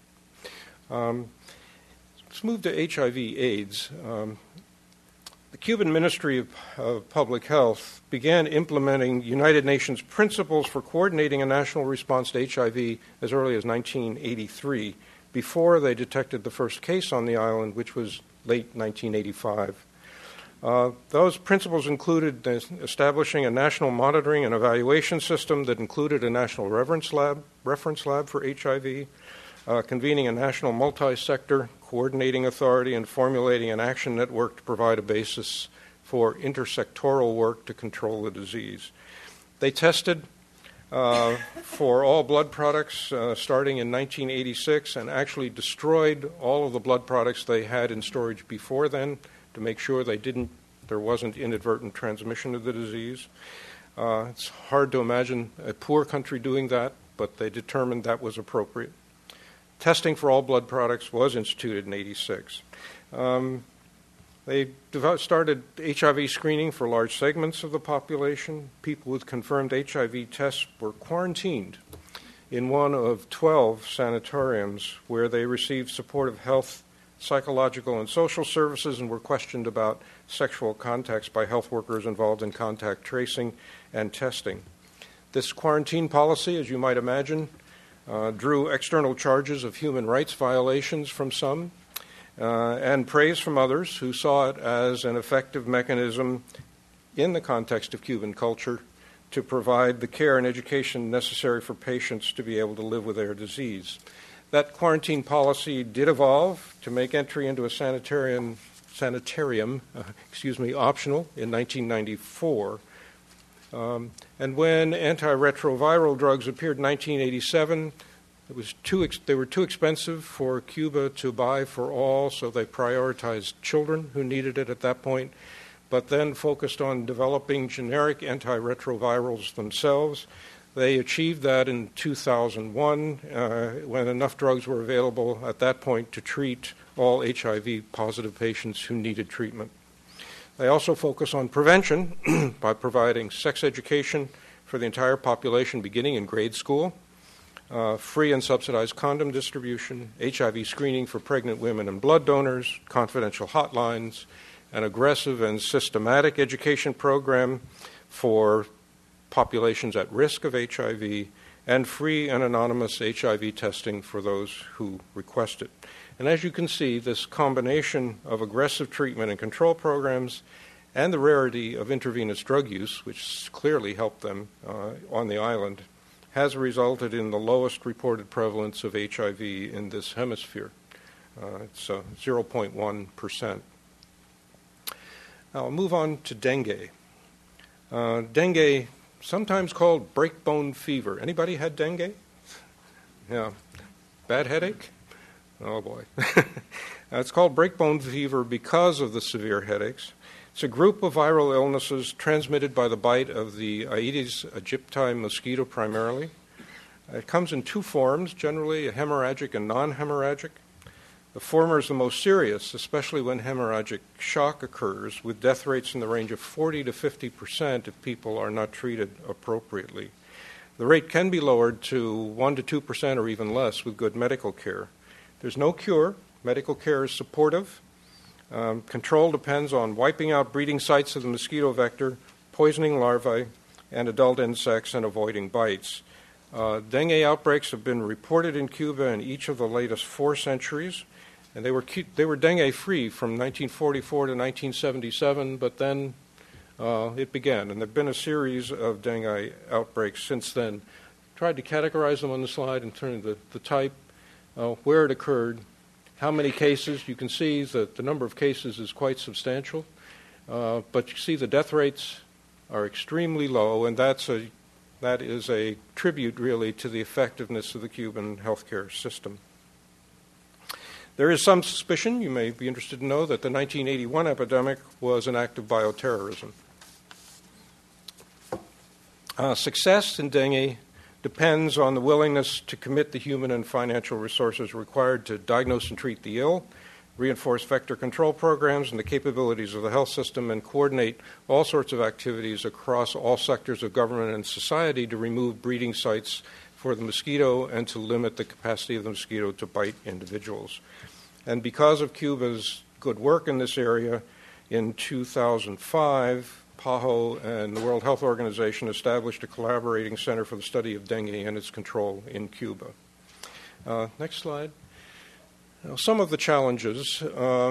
Let's move to HIV/AIDS. The Cuban Ministry of Public Health began implementing United Nations principles for coordinating a national response to HIV as early as 1983, before they detected the first case on the island, which was late 1985. Those principles included establishing a national monitoring and evaluation system that included a national reference lab for HIV, convening a national multi-sector coordinating authority, and formulating an action network to provide a basis for intersectoral work to control the disease. They tested for all blood products starting in 1986 and actually destroyed all of the blood products they had in storage before then to make sure there wasn't inadvertent transmission of the disease. It's hard to imagine a poor country doing that, but they determined that was appropriate. Testing for all blood products was instituted in 1986. They started HIV screening for large segments of the population. People with confirmed HIV tests were quarantined in one of 12 sanatoriums where they received supportive health, psychological, and social services and were questioned about sexual contacts by health workers involved in contact tracing and testing. This quarantine policy, as you might imagine, drew external charges of human rights violations from some and praise from others who saw it as an effective mechanism in the context of Cuban culture to provide the care and education necessary for patients to be able to live with their disease. That quarantine policy did evolve to make entry into a sanitarium optional in 1994. And when antiretroviral drugs appeared in 1987, they were too expensive for Cuba to buy for all, so they prioritized children who needed it at that point, but then focused on developing generic antiretrovirals themselves. They achieved that in 2001 when enough drugs were available at that point to treat all HIV-positive patients who needed treatment. They also focus on prevention by providing sex education for the entire population beginning in grade school, free and subsidized condom distribution, HIV screening for pregnant women and blood donors, confidential hotlines, an aggressive and systematic education program for populations at risk of HIV, and free and anonymous HIV testing for those who request it. And as you can see, this combination of aggressive treatment and control programs and the rarity of intravenous drug use, which clearly helped them on the island, has resulted in the lowest reported prevalence of HIV in this hemisphere. It's 0.1%. Now I'll move on to dengue. Dengue, sometimes called breakbone fever. Anybody had dengue? Yeah. Bad headache? Oh, boy. It's called breakbone fever because of the severe headaches. It's a group of viral illnesses transmitted by the bite of the Aedes aegypti mosquito primarily. It comes in two forms, generally a hemorrhagic and non-hemorrhagic. The former is the most serious, especially when hemorrhagic shock occurs, with death rates in the range of 40 to 50% if people are not treated appropriately. The rate can be lowered to 1 to 2% or even less with good medical care. There's no cure. Medical care is supportive. Control depends on wiping out breeding sites of the mosquito vector, poisoning larvae and adult insects, and avoiding bites. Dengue outbreaks have been reported in Cuba in each of the latest 4 centuries, and they were dengue-free from 1944 to 1977, but then it began, and there have been a series of dengue outbreaks since then. Tried to categorize them on the slide in terms of the type, where it occurred, how many cases. You can see that the number of cases is quite substantial, but you see the death rates are extremely low, and that is a tribute, really, to the effectiveness of the Cuban healthcare system. There is some suspicion, you may be interested to know, that the 1981 epidemic was an act of bioterrorism. Success in dengue depends on the willingness to commit the human and financial resources required to diagnose and treat the ill, reinforce vector control programs and the capabilities of the health system, and coordinate all sorts of activities across all sectors of government and society to remove breeding sites for the mosquito and to limit the capacity of the mosquito to bite individuals. And because of Cuba's good work in this area, in 2005, PAHO and the World Health Organization established a collaborating center for the study of dengue and its control in Cuba. Next slide. Now, some of the challenges,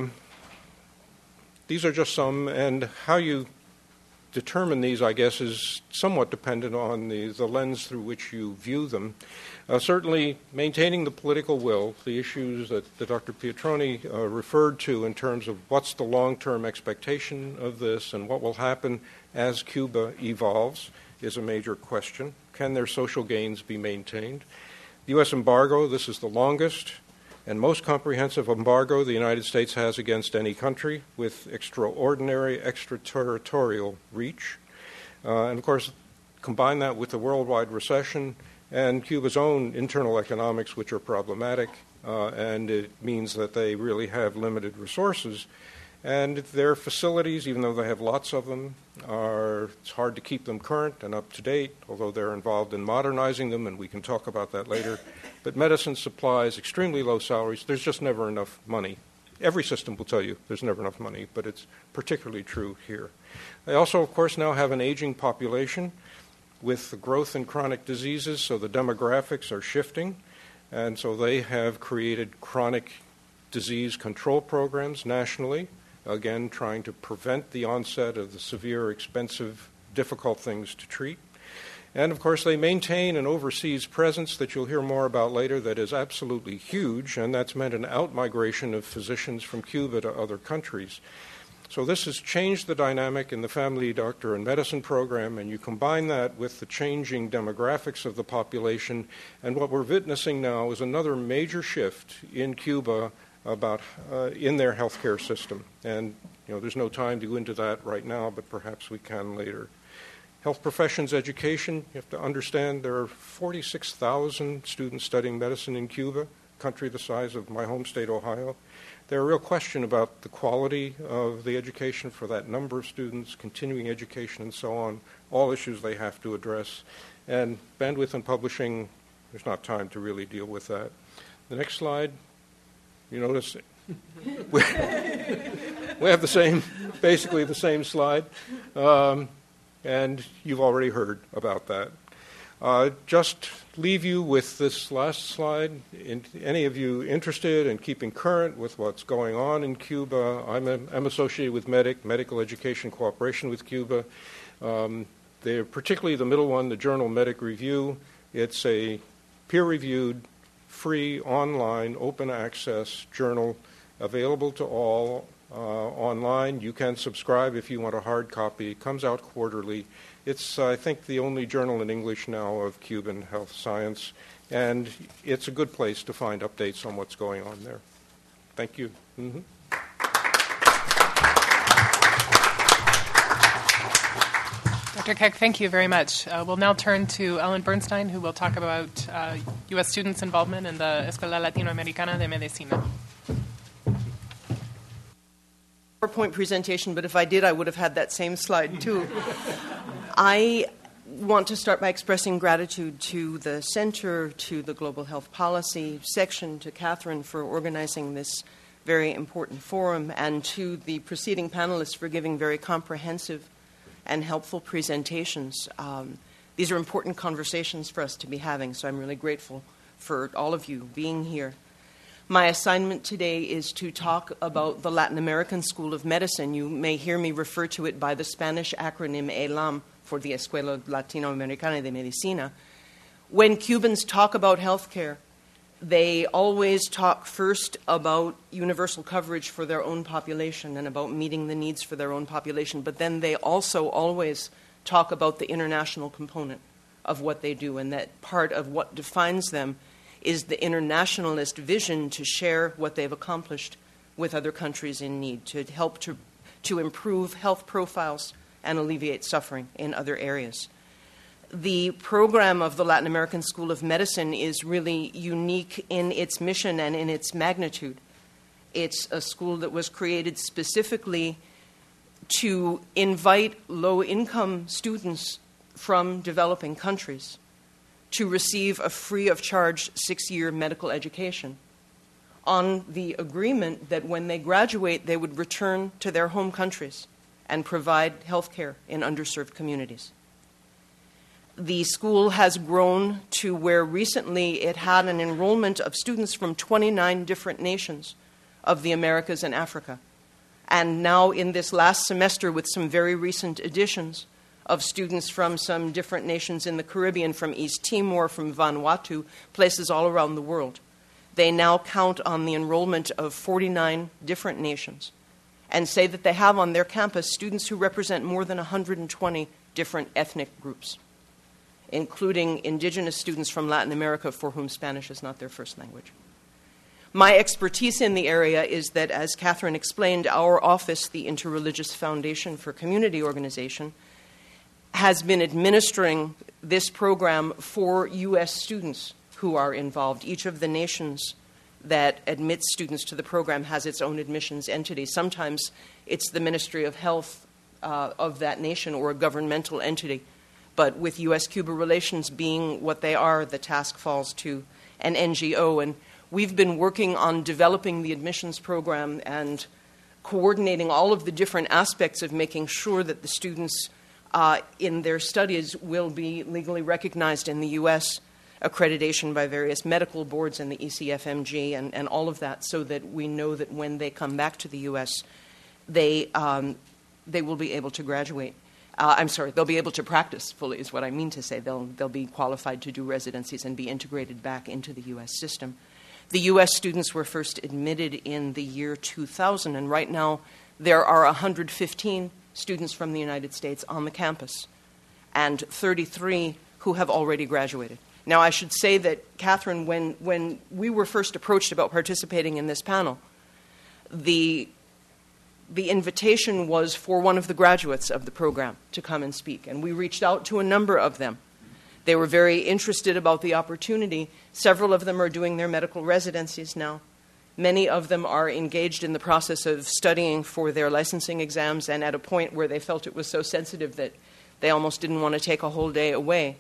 these are just some, and how you determine these, I guess, is somewhat dependent on the lens through which you view them. Certainly, maintaining the political will, the issues that Dr. Pietroni referred to in terms of what's the long-term expectation of this and what will happen as Cuba evolves, is a major question. Can their social gains be maintained? The U.S. embargo, this is the longest and most comprehensive embargo the United States has against any country, with extraordinary extraterritorial reach. And of course, combine that with the worldwide recession and Cuba's own internal economics, which are problematic, and it means that they really have limited resources. And their facilities, even though they have lots of them, it's hard to keep them current and up to date, although they're involved in modernizing them, and we can talk about that later. But medicine supplies, extremely low salaries. There's just never enough money. Every system will tell you there's never enough money, but it's particularly true here. They also, of course, now have an aging population with the growth in chronic diseases, so the demographics are shifting, and so they have created chronic disease control programs nationally, again, trying to prevent the onset of the severe, expensive, difficult things to treat. And, of course, they maintain an overseas presence that you'll hear more about later that is absolutely huge, and that's meant an out-migration of physicians from Cuba to other countries. So this has changed the dynamic in the family doctor and medicine program, and you combine that with the changing demographics of the population, and what we're witnessing now is another major shift in Cuba about in their healthcare system. And there's no time to go into that right now, but perhaps we can later. Health professions education, you have to understand there are 46,000 students studying medicine in Cuba, a country the size of my home state, Ohio. There's a real question about the quality of the education for that number of students, continuing education and so on, all issues they have to address. And bandwidth and publishing, there's not time to really deal with that. The next slide. You notice we have basically the same slide, and you've already heard about that. Just leave you with this last slide. Any of you interested in keeping current with what's going on in Cuba, I'm associated with Medical Education Cooperation with Cuba. They're particularly the middle one, the journal Medic Review. It's a peer-reviewed, free, online, open access journal available to all online. You can subscribe if you want a hard copy. It comes out quarterly. It's, I think, the only journal in English now of Cuban health science, and it's a good place to find updates on what's going on there. Thank you. Dr. Dr. Keck, thank you very much. We'll now turn to Ellen Bernstein, who will talk about U.S. students' involvement in the Escuela Latinoamericana de Medicina. PowerPoint presentation, but if I did, I would have had that same slide too. I want to start by expressing gratitude to the Center, to the Global Health Policy section, to Catherine for organizing this very important forum, and to the preceding panelists for giving very comprehensive and helpful presentations. These are important conversations for us to be having, so I'm really grateful for all of you being here. My assignment today is to talk about the Latin American School of Medicine. You may hear me refer to it by the Spanish acronym ELAM for the Escuela Latinoamericana de Medicina. When Cubans talk about healthcare, they always talk first about universal coverage for their own population and about meeting the needs for their own population, but then they also always talk about the international component of what they do, and that part of what defines them is the internationalist vision to share what they've accomplished with other countries in need, to help to improve health profiles and alleviate suffering in other areas. The program of the Latin American School of Medicine is really unique in its mission and in its magnitude. It's a school that was created specifically to invite low-income students from developing countries to receive a free-of-charge 6-year medical education on the agreement that when they graduate, they would return to their home countries and provide health care in underserved communities. The school has grown to where recently it had an enrollment of students from 29 different nations of the Americas and Africa. And now in this last semester, with some very recent additions of students from some different nations in the Caribbean, from East Timor, from Vanuatu, places all around the world, they now count on the enrollment of 49 different nations and say that they have on their campus students who represent more than 120 different ethnic groups, including indigenous students from Latin America for whom Spanish is not their first language. My expertise in the area is that, as Catherine explained, our office, the Interreligious Foundation for Community Organization, has been administering this program for U.S. students who are involved. Each of the nations that admits students to the program has its own admissions entity. Sometimes it's the Ministry of Health of that nation or a governmental entity. But with U.S.-Cuba relations being what they are, the task falls to an NGO. And we've been working on developing the admissions program and coordinating all of the different aspects of making sure that the students in their studies will be legally recognized in the U.S., accreditation by various medical boards and the ECFMG and all of that, so that we know that when they come back to the U.S., they will be able to graduate. They'll be able to practice fully is what I mean to say. They'll be qualified to do residencies and be integrated back into the U.S. system. The U.S. students were first admitted in the year 2000, and right now there are 115 students from the United States on the campus and 33 who have already graduated. Now, I should say that, Catherine, when we were first approached about participating in this panel, the invitation was for one of the graduates of the program to come and speak, and we reached out to a number of them. They were very interested about the opportunity. Several of them are doing their medical residencies now. Many of them are engaged in the process of studying for their licensing exams, and at a point where they felt it was so sensitive that they almost didn't want to take a whole day away.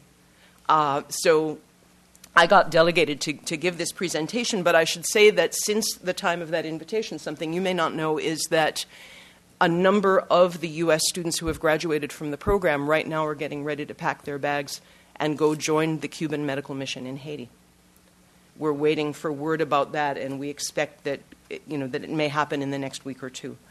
So I got delegated to give this presentation, but I should say that since the time of that invitation, something you may not know is that a number of the U.S. students who have graduated from the program right now are getting ready to pack their bags and go join the Cuban medical mission in Haiti. We're waiting for word about that, and we expect that that it may happen in the next week or two.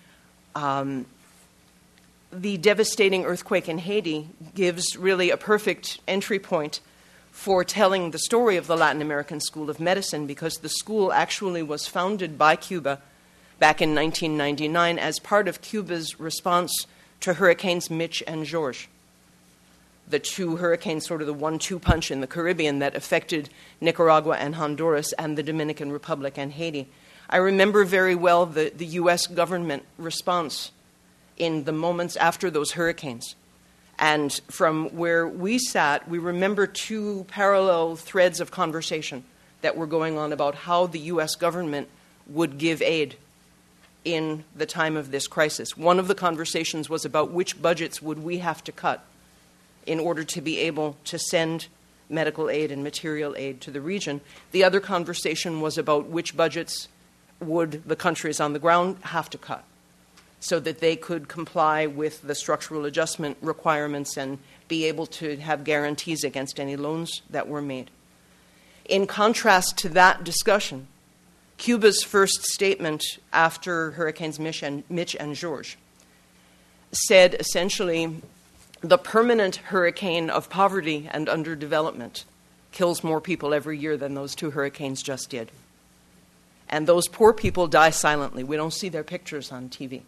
The devastating earthquake in Haiti gives really a perfect entry point for telling the story of the Latin American School of Medicine, because the school actually was founded by Cuba back in 1999 as part of Cuba's response to Hurricanes Mitch and George, the two hurricanes, sort of the 1-2 punch in the Caribbean that affected Nicaragua and Honduras and the Dominican Republic and Haiti. I remember very well the U.S. government response in the moments after those hurricanes, And from where we sat, we remember two parallel threads of conversation that were going on about how the U.S. government would give aid in the time of this crisis. One of the conversations was about which budgets would we have to cut in order to be able to send medical aid and material aid to the region. The other conversation was about which budgets would the countries on the ground have to cut so that they could comply with the structural adjustment requirements and be able to have guarantees against any loans that were made. In contrast to that discussion, Cuba's first statement after Hurricanes Mitch and George said essentially, the permanent hurricane of poverty and underdevelopment kills more people every year than those two hurricanes just did. And those poor people die silently. We don't see their pictures on TV.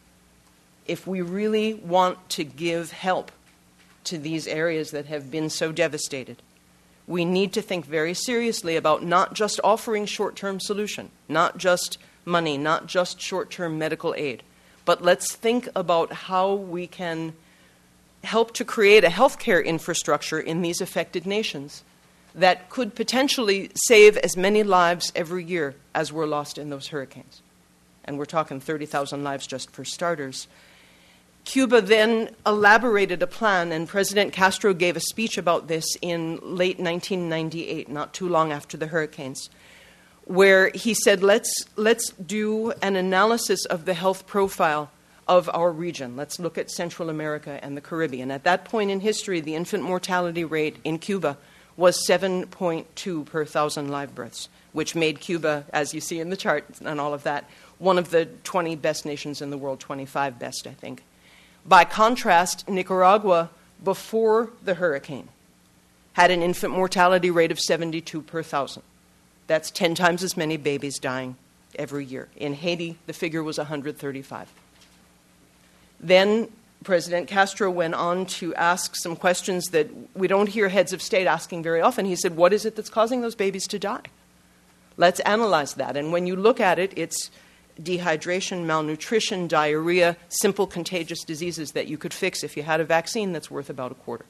If we really want to give help to these areas that have been so devastated, we need to think very seriously about not just offering short-term solution, not just money, not just short-term medical aid, but let's think about how we can help to create a healthcare infrastructure in these affected nations that could potentially save as many lives every year as were lost in those hurricanes. And we're talking 30,000 lives just for starters. Cuba then elaborated a plan, and President Castro gave a speech about this in late 1998, not too long after the hurricanes, where he said, let's do an analysis of the health profile of our region. Let's look at Central America and the Caribbean. At that point in history, the infant mortality rate in Cuba was 7.2 per 1,000 live births, which made Cuba, as you see in the chart and all of that, one of the 20 best nations in the world, 25 best, I think. By contrast, Nicaragua, before the hurricane, had an infant mortality rate of 72 per 1,000. That's 10 times as many babies dying every year. In Haiti, the figure was 135. Then President Castro went on to ask some questions that we don't hear heads of state asking very often. He said, what is it that's causing those babies to die? Let's analyze that. And when you look at it, it's dehydration, malnutrition, diarrhea, simple contagious diseases that you could fix if you had a vaccine that's worth about $0.25.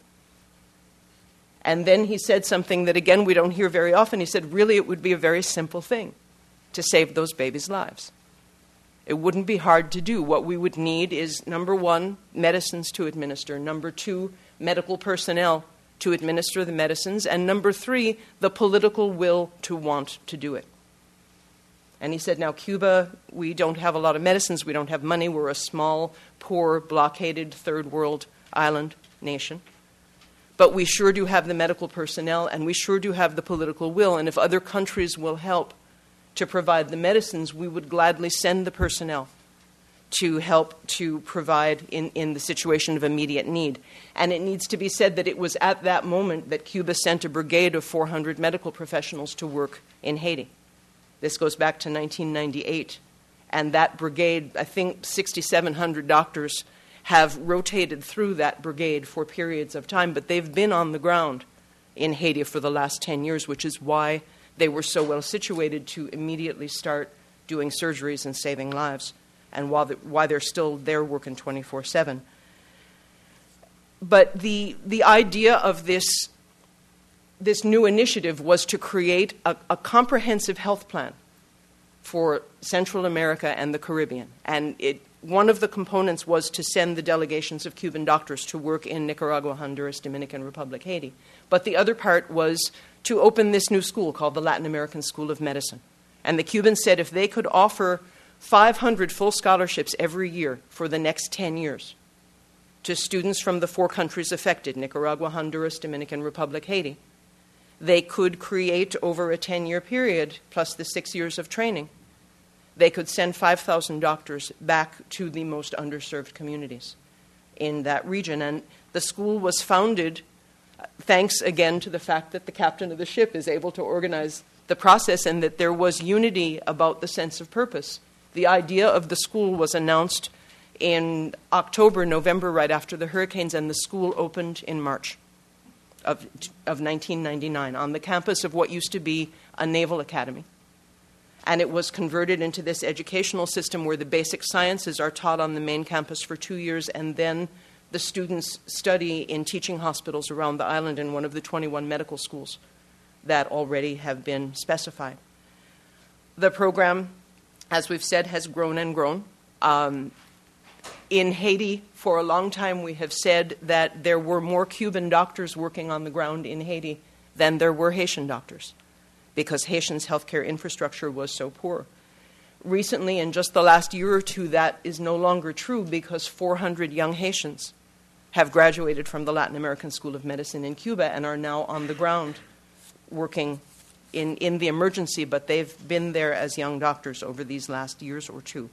And then he said something that, again, we don't hear very often. He said, really, it would be a very simple thing to save those babies' lives. It wouldn't be hard to do. What we would need is, number one, medicines to administer. Number two, medical personnel to administer the medicines. And number three, the political will to want to do it. And he said, now, Cuba, we don't have a lot of medicines. We don't have money. We're a small, poor, blockaded, third world island nation. But we sure do have the medical personnel, and we sure do have the political will. And if other countries will help to provide the medicines, we would gladly send the personnel to help to provide in the situation of immediate need. And it needs to be said that it was at that moment that Cuba sent a brigade of 400 medical professionals to work in Haiti. This goes back to 1998. And that brigade, I think 6,700 doctors have rotated through that brigade for periods of time, but they've been on the ground in Haiti for the last 10 years, which is why they were so well situated to immediately start doing surgeries and saving lives, and why they're still there working 24/7. But the idea of this new initiative was to create a comprehensive health plan for Central America and the Caribbean. And one of the components was to send the delegations of Cuban doctors to work in Nicaragua, Honduras, Dominican Republic, Haiti. But the other part was to open this new school called the Latin American School of Medicine. And the Cubans said if they could offer 500 full scholarships every year for the next 10 years to students from the 4 countries affected, Nicaragua, Honduras, Dominican Republic, Haiti, they could create over a 10-year period, plus the 6 years of training, they could send 5,000 doctors back to the most underserved communities in that region. And the school was founded thanks again to the fact that the captain of the ship is able to organize the process and that there was unity about the sense of purpose. The idea of the school was announced in October, November, right after the hurricanes, and the school opened in March of 1999 on the campus of what used to be a naval academy. And it was converted into this educational system where the basic sciences are taught on the main campus for 2 years, and then The students study in teaching hospitals around the island in one of the 21 medical schools that already have been specified. The program, as we've said, has grown and grown. In Haiti, for a long time, we have said that there were more Cuban doctors working on the ground in Haiti than there were Haitian doctors, because Haitians' healthcare infrastructure was so poor. Recently, in just the last year or two, that is no longer true, because 400 young Haitians have graduated from the Latin American School of Medicine in Cuba and are now on the ground working in the emergency, but they've been there as young doctors over these last years or two.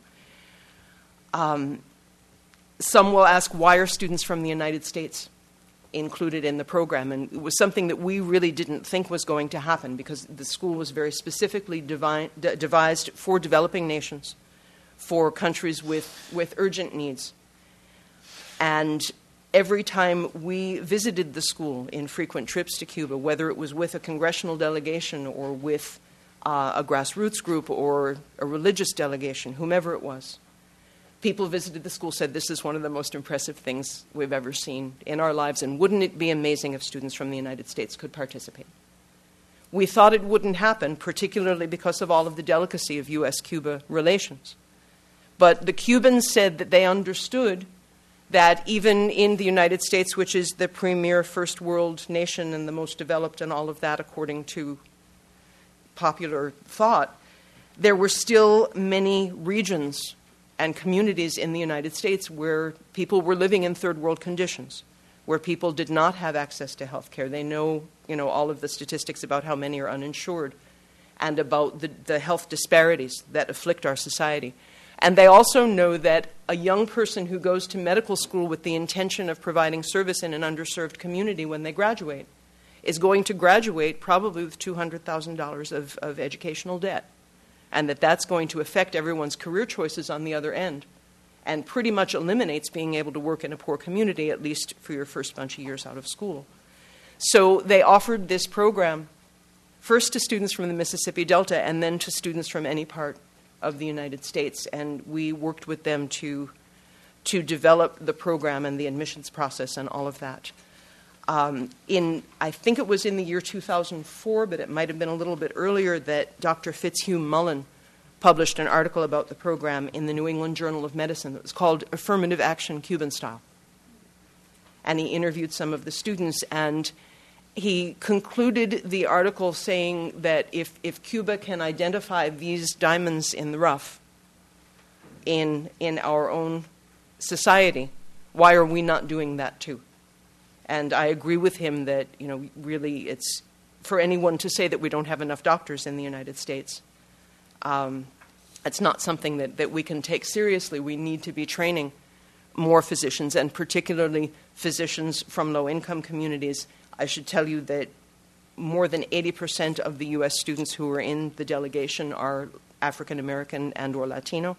Some will ask, why are students from the United States included in the program? And it was something that we really didn't think was going to happen, because the school was very specifically devised for developing nations, for countries with urgent needs. And every time we visited the school in frequent trips to Cuba, whether it was with a congressional delegation or with a grassroots group or a religious delegation, whomever it was, people who visited the school said, this is one of the most impressive things we've ever seen in our lives, and wouldn't it be amazing if students from the United States could participate? We thought it wouldn't happen, particularly because of all of the delicacy of U.S.-Cuba relations. But the Cubans said that they understood that even in the United States, which is the premier first world nation and the most developed and all of that according to popular thought, there were still many regions and communities in the United States where people were living in third world conditions, where people did not have access to health care. They know, all of the statistics about how many are uninsured and about the health disparities that afflict our society. And they also know that a young person who goes to medical school with the intention of providing service in an underserved community when they graduate is going to graduate probably with $200,000 of educational debt, and that's going to affect everyone's career choices on the other end and pretty much eliminates being able to work in a poor community, at least for your first bunch of years out of school. So they offered this program first to students from the Mississippi Delta and then to students from any part of the United States, and we worked with them to develop the program and the admissions process and all of that. I think it was in the year 2004, but it might have been a little bit earlier, that Dr. Fitzhugh Mullen published an article about the program in the New England Journal of Medicine that was called Affirmative Action Cuban Style. And he interviewed some of the students, and he concluded the article saying that if Cuba can identify these diamonds in the rough in our own society, why are we not doing that too? And I agree with him that, really it's for anyone to say that we don't have enough doctors in the United States. It's not something that we can take seriously. We need to be training more physicians, and particularly physicians from low-income communities. I should tell you that more than 80% of the U.S. students who are in the delegation are African American and or Latino.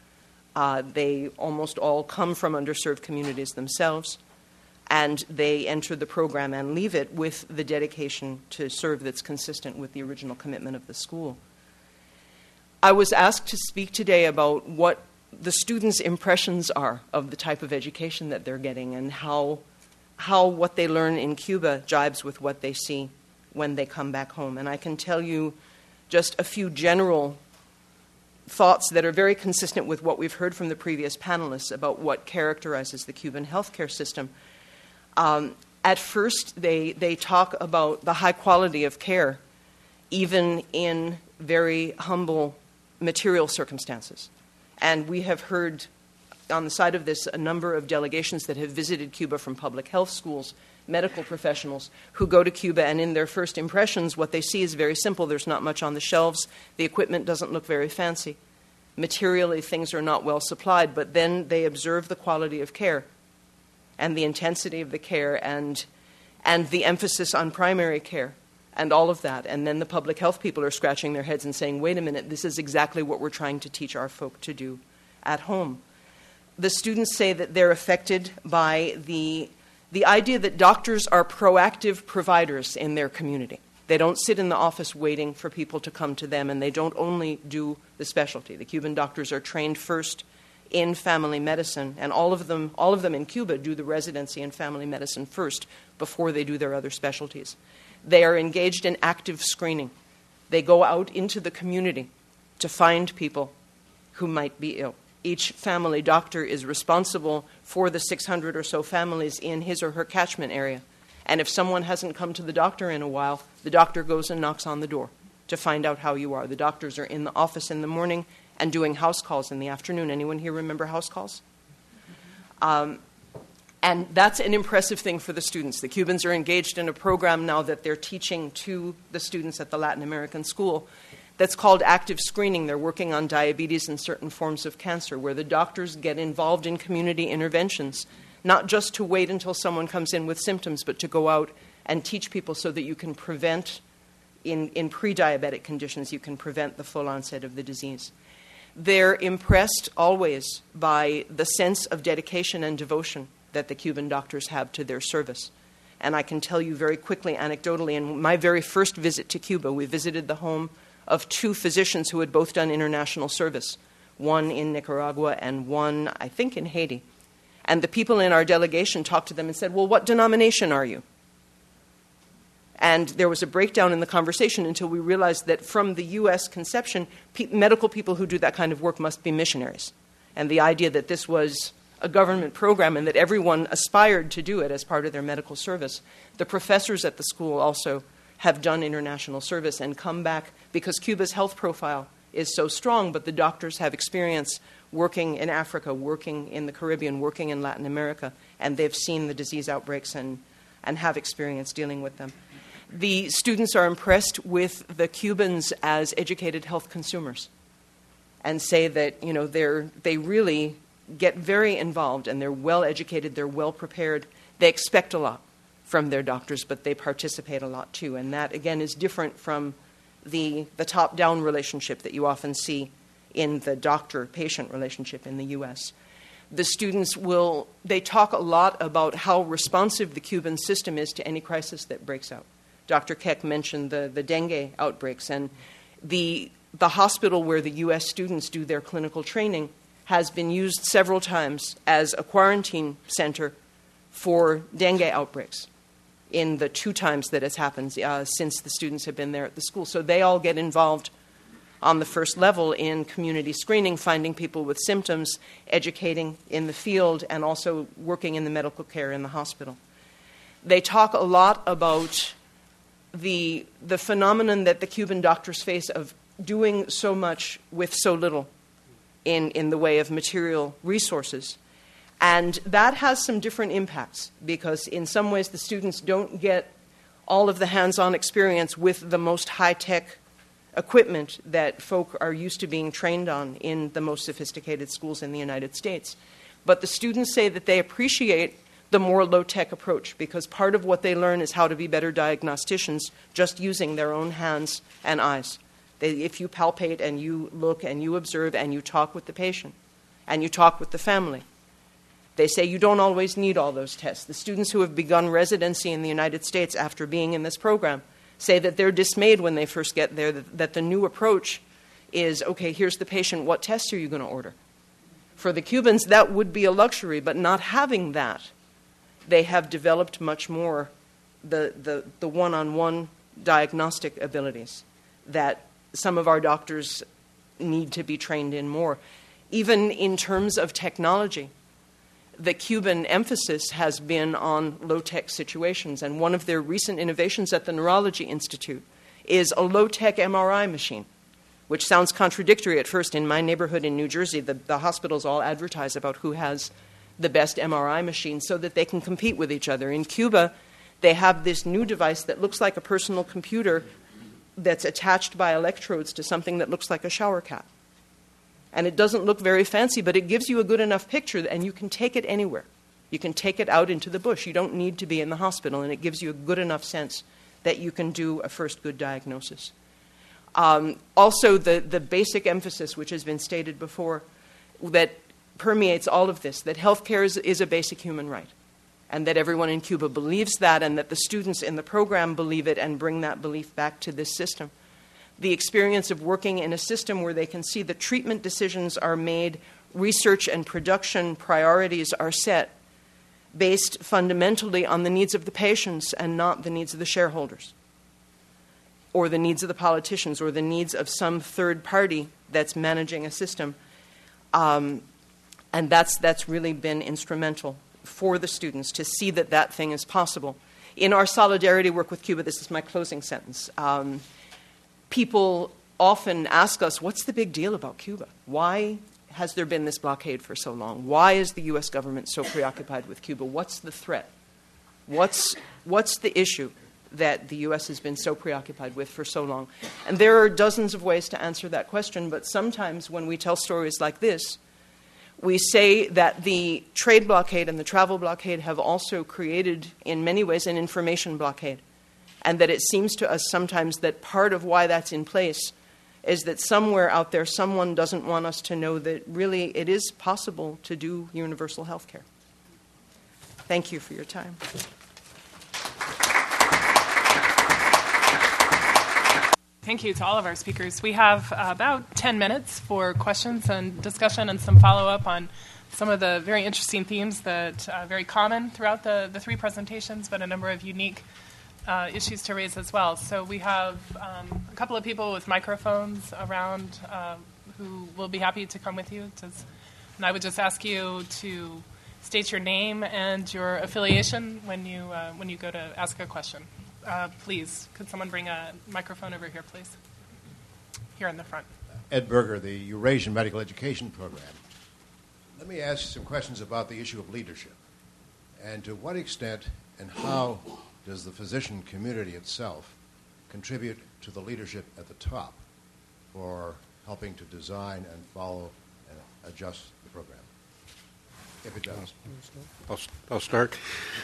They almost all come from underserved communities themselves, and they enter the program and leave it with the dedication to serve that's consistent with the original commitment of the school. I was asked to speak today about what the students' impressions are of the type of education that they're getting and how what they learn in Cuba jibes with what they see when they come back home. And I can tell you just a few general thoughts that are very consistent with what we've heard from the previous panelists about what characterizes the Cuban healthcare system. At first, they talk about the high quality of care, even in very humble material circumstances. And we have heard on the side of this a number of delegations that have visited Cuba from public health schools, medical professionals who go to Cuba, and in their first impressions, what they see is very simple. There's not much on the shelves. The equipment doesn't look very fancy. Materially, things are not well supplied, but then they observe the quality of care and the intensity of the care and the emphasis on primary care and all of that. And then the public health people are scratching their heads and saying, wait a minute, this is exactly what we're trying to teach our folk to do at home. The students say that they're affected by the idea that doctors are proactive providers in their community. They don't sit in the office waiting for people to come to them, and they don't only do the specialty. The Cuban doctors are trained first in family medicine, and all of them in Cuba do the residency in family medicine first before they do their other specialties. They are engaged in active screening. They go out into the community to find people who might be ill. Each family doctor is responsible for the 600 or so families in his or her catchment area. And if someone hasn't come to the doctor in a while, the doctor goes and knocks on the door to find out how you are. The doctors are in the office in the morning and doing house calls in the afternoon. Anyone here remember house calls? And that's an impressive thing for the students. The Cubans are engaged in a program now that they're teaching to the students at the Latin American school that's called active screening. They're working on diabetes and certain forms of cancer, where the doctors get involved in community interventions, not just to wait until someone comes in with symptoms, but to go out and teach people so that you can prevent, in pre-diabetic conditions, you can prevent the full onset of the disease. They're impressed always by the sense of dedication and devotion that the Cuban doctors have to their service. And I can tell you very quickly, anecdotally, in my very first visit to Cuba, we visited the home of two physicians who had both done international service, one in Nicaragua and one, I think, in Haiti. And the people in our delegation talked to them and said, well, what denomination are you? And there was a breakdown in the conversation until we realized that from the U.S. conception, medical people who do that kind of work must be missionaries. And the idea that this was a government program and that everyone aspired to do it as part of their medical service. The professors at the school also have done international service and come back because Cuba's health profile is so strong, but the doctors have experience working in Africa, working in the Caribbean, working in Latin America, and they've seen the disease outbreaks and have experience dealing with them. The students are impressed with the Cubans as educated health consumers and say that, you know, they really get very involved and they're well educated, they're well prepared. They expect a lot from their doctors, but they participate a lot too. And that, again, is different from the top-down relationship that you often see in the doctor-patient relationship in the U.S. The students they talk a lot about how responsive the Cuban system is to any crisis that breaks out. Dr. Keck mentioned the dengue outbreaks, and the hospital where the U.S. students do their clinical training has been used several times as a quarantine center for dengue outbreaks in the 2 times that has happened since the students have been there at the school. So they all get involved on the first level in community screening, finding people with symptoms, educating in the field, and also working in the medical care in the hospital. They talk a lot about the phenomenon that the Cuban doctors face of doing so much with so little in the way of material resources. And that has some different impacts because in some ways the students don't get all of the hands-on experience with the most high-tech equipment that folk are used to being trained on in the most sophisticated schools in the United States. But the students say that they appreciate the more low-tech approach because part of what they learn is how to be better diagnosticians just using their own hands and eyes. If you palpate and you look and you observe and you talk with the patient and you talk with the family, they say you don't always need all those tests. The students who have begun residency in the United States after being in this program say that they're dismayed when they first get there, that the new approach is, okay, here's the patient, what tests are you going to order? For the Cubans, that would be a luxury, but not having that, they have developed much more the one-on-one diagnostic abilities that some of our doctors need to be trained in more. Even in terms of technology, the Cuban emphasis has been on low-tech situations, and one of their recent innovations at the Neurology Institute is a low-tech MRI machine, which sounds contradictory at first. In my neighborhood in New Jersey, the hospitals all advertise about who has the best MRI machine so that they can compete with each other. In Cuba, they have this new device that looks like a personal computer that's attached by electrodes to something that looks like a shower cap. And it doesn't look very fancy, but it gives you a good enough picture, and you can take it anywhere. You can take it out into the bush. You don't need to be in the hospital, and it gives you a good enough sense that you can do a first good diagnosis. Also, the basic emphasis, which has been stated before, that permeates all of this, that healthcare is a basic human right, and that everyone in Cuba believes that, and that the students in the program believe it and bring that belief back to this system. The experience of working in a system where they can see the treatment decisions are made research and production priorities are set based fundamentally on the needs of the patients and not the needs of the shareholders or the needs of the politicians or the needs of some third party that's managing a system. And that's really been instrumental for the students to see that that thing is possible. In our solidarity work with Cuba, this is my closing sentence, people often ask us, what's the big deal about Cuba? Why has there been this blockade for so long? Why is the U.S. government so preoccupied with Cuba? What's the threat? What's the issue that the U.S. has been so preoccupied with for so long? And there are dozens of ways to answer that question, but sometimes when we tell stories like this, we say that the trade blockade and the travel blockade have also created, in many ways, an information blockade. And that it seems to us sometimes that part of why that's in place is that somewhere out there someone doesn't want us to know that really it is possible to do universal health care. Thank you for your time. Thank you to all of our speakers. We have about 10 minutes for questions and discussion and some follow-up on some of the very interesting themes that are very common throughout the three presentations, but a number of unique issues to raise as well. So we have a couple of people with microphones around who will be happy to come with you. And I would just ask you to state your name and your affiliation when you go to ask a question. Please, could someone bring a microphone over here, please? Here in the front. Ed Berger, the Eurasian Medical Education Program. Let me ask you some questions about the issue of leadership. And to what extent and how does the physician community itself contribute to the leadership at the top for helping to design and follow and adjust the program? If it does. I'll start.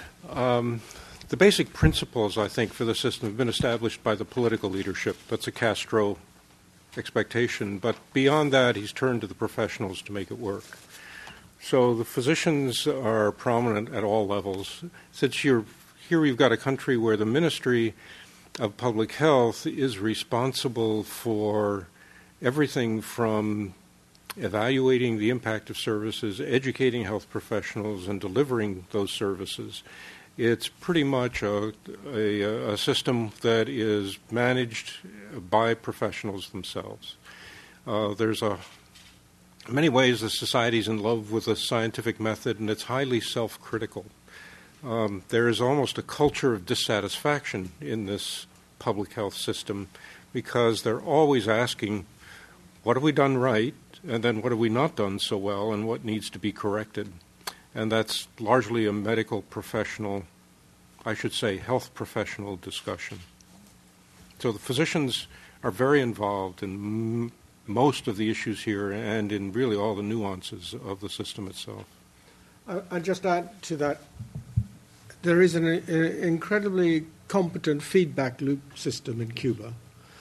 The basic principles, I think, for the system have been established by the political leadership. That's a Castro expectation. But beyond that, he's turned to the professionals to make it work. So the physicians are prominent at all levels. Since here we've got a country where the Ministry of Public Health is responsible for everything from evaluating the impact of services, educating health professionals, and delivering those services. It's pretty much a system that is managed by professionals themselves. There's in many ways the society's in love with the scientific method, and it's highly self-critical. There is almost a culture of dissatisfaction in this public health system because they're always asking, what have we done right, and then what have we not done so well, and what needs to be corrected? And that's largely a medical professional, I should say health professional discussion. So the physicians are very involved in most of the issues here and in really all the nuances of the system itself. I'll just add to that. There is an incredibly competent feedback loop system in Cuba.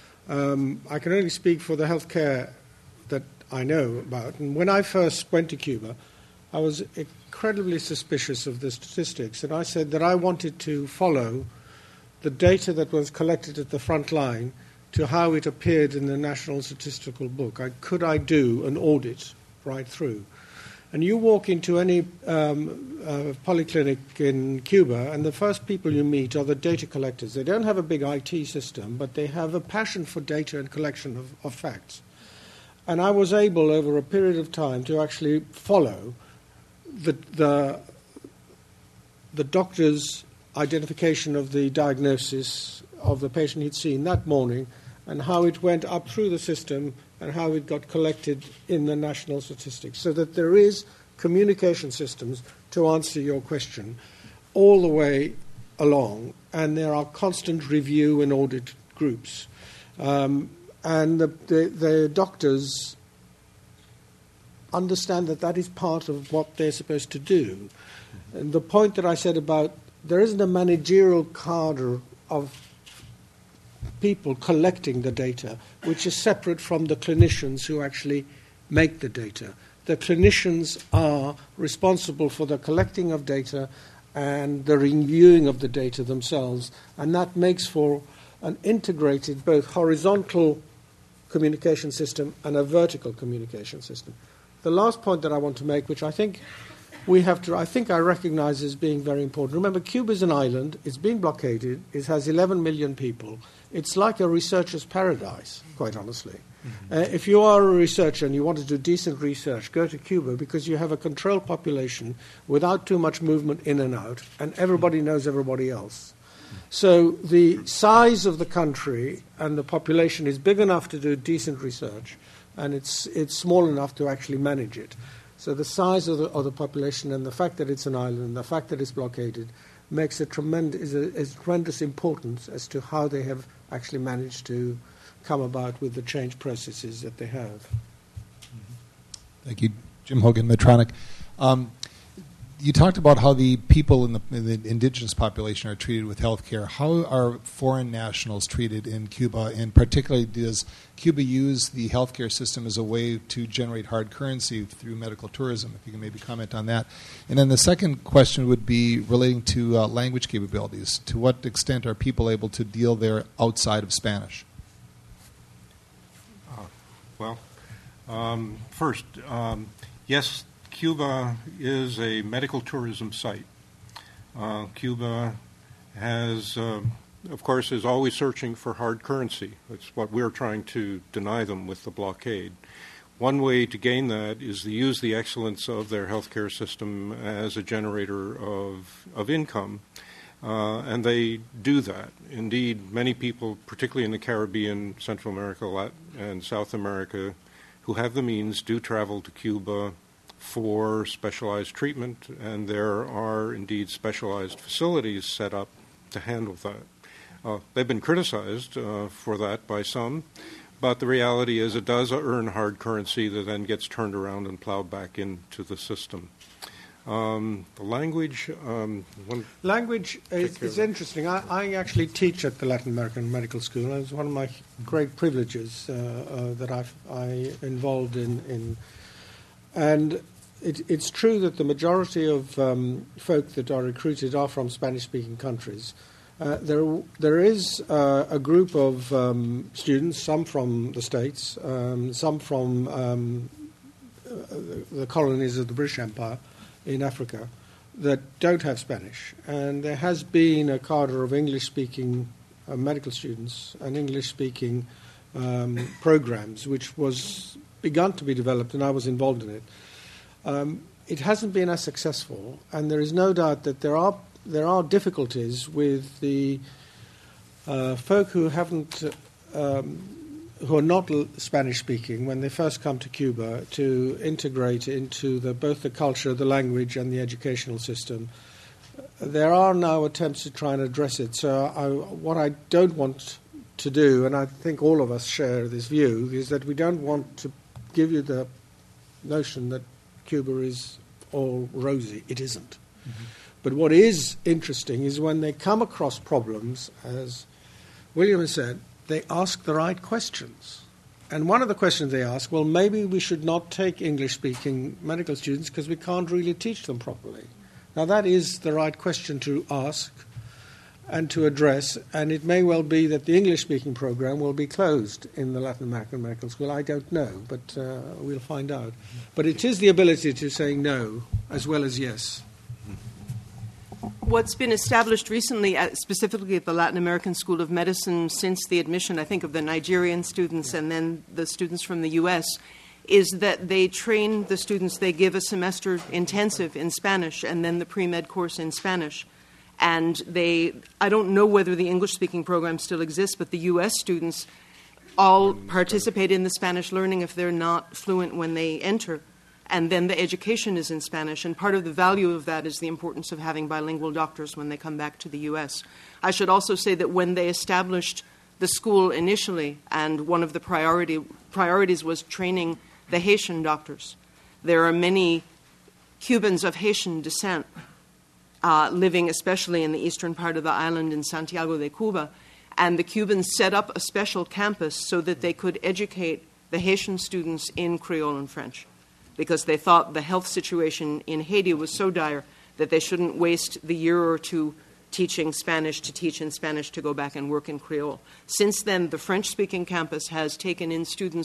I can only speak for the healthcare that I know about. And when I first went to Cuba, I was incredibly suspicious of the statistics, and I said that I wanted to follow the data that was collected at the front line to how it appeared in the National Statistical Book. Could I do an audit right through? And you walk into any polyclinic in Cuba, and the first people you meet are the data collectors. They don't have a big IT system, but they have a passion for data and collection of facts. And I was able, over a period of time, to actually follow the doctor's identification of the diagnosis of the patient he'd seen that morning and how it went up through the system and how it got collected in the national statistics, so that there is communication systems, to answer your question, all the way along, and there are constant review and audit groups. And the doctors understand that is part of what they're supposed to do. And the point that I said about there isn't a managerial cadre of people collecting the data, which is separate from the clinicians who actually make the data. The clinicians are responsible for the collecting of data and the reviewing of the data themselves, and that makes for an integrated both horizontal communication system and a vertical communication system. the last point that I want to make, which I think I recognize as being very important. Remember, Cuba is an island. It's being blockaded. It has 11 million people. It's like a researcher's paradise, quite honestly. Mm-hmm. If you are a researcher and you want to do decent research, go to Cuba because you have a controlled population without too much movement in and out, and everybody knows everybody else. So the size of the country and the population is big enough to do decent research, and it's small enough to actually manage it. So the size of the population and the fact that it's an island and the fact that it's blockaded makes a tremendous importance as to how they have actually managed to come about with the change processes that they have. Thank you. Jim Hogan, Medtronic. You talked about how the people in the indigenous population are treated with health care. How are foreign nationals treated in Cuba? And particularly, does Cuba use the healthcare system as a way to generate hard currency through medical tourism? If you can maybe comment on that. And then the second question would be relating to language capabilities. To what extent are people able to deal there outside of Spanish? First, yes, Cuba is a medical tourism site. Cuba has, of course, is always searching for hard currency. That's what we're trying to deny them with the blockade. One way to gain that is to use the excellence of their healthcare system as a generator of income, and they do that. Indeed, many people, particularly in the Caribbean, Central America, and South America, who have the means, do travel to Cuba for specialized treatment, and there are indeed specialized facilities set up to handle that. They've been criticized for that by some, but the reality is it does earn hard currency that then gets turned around and plowed back into the system. The language... language is interesting. I actually teach at the Latin American Medical School. It's one of my great privileges that I involved in. And it's true that the majority of folk that are recruited are from Spanish-speaking countries. There is a group of students, some from the States, some from the colonies of the British Empire in Africa, that don't have Spanish. And there has been a cadre of English-speaking medical students and English-speaking programs, which was begun to be developed, and I was involved in it. It hasn't been as successful, and there is no doubt that there are difficulties with the folk who who are not Spanish-speaking when they first come to Cuba to integrate into both the culture, the language, and the educational system. There are now attempts to try and address it. So what I don't want to do, and I think all of us share this view, is that we don't want to give you the notion that Cuba is all rosy. It isn't. Mm-hmm. But what is interesting is when they come across problems, as William has said, they ask the right questions. And one of the questions they ask, well, maybe we should not take English-speaking medical students because we can't really teach them properly. Now, that is the right question to ask and to address, and it may well be that the English-speaking program will be closed in the Latin American Medical School. I don't know, but we'll find out. But it is the ability to say no as well as yes. What's been established recently, specifically at the Latin American School of Medicine, since the admission, I think, of the Nigerian students and then the students from the U.S., is that they train the students, they give a semester intensive in Spanish and then the pre-med course in Spanish. And I don't know whether the English-speaking program still exists, but the U.S. students all participate in the Spanish learning if they're not fluent when they enter. And then the education is in Spanish. And part of the value of that is the importance of having bilingual doctors when they come back to the U.S. I should also say that when they established the school initially, and one of the priorities was training the Haitian doctors. There are many Cubans of Haitian descent living especially in the eastern part of the island in Santiago de Cuba. And the Cubans set up a special campus so that they could educate the Haitian students in Creole and French, because they thought the health situation in Haiti was so dire that they shouldn't waste the year or two teaching Spanish to teach in Spanish to go back and work in Creole. Since then, the French-speaking campus has taken in students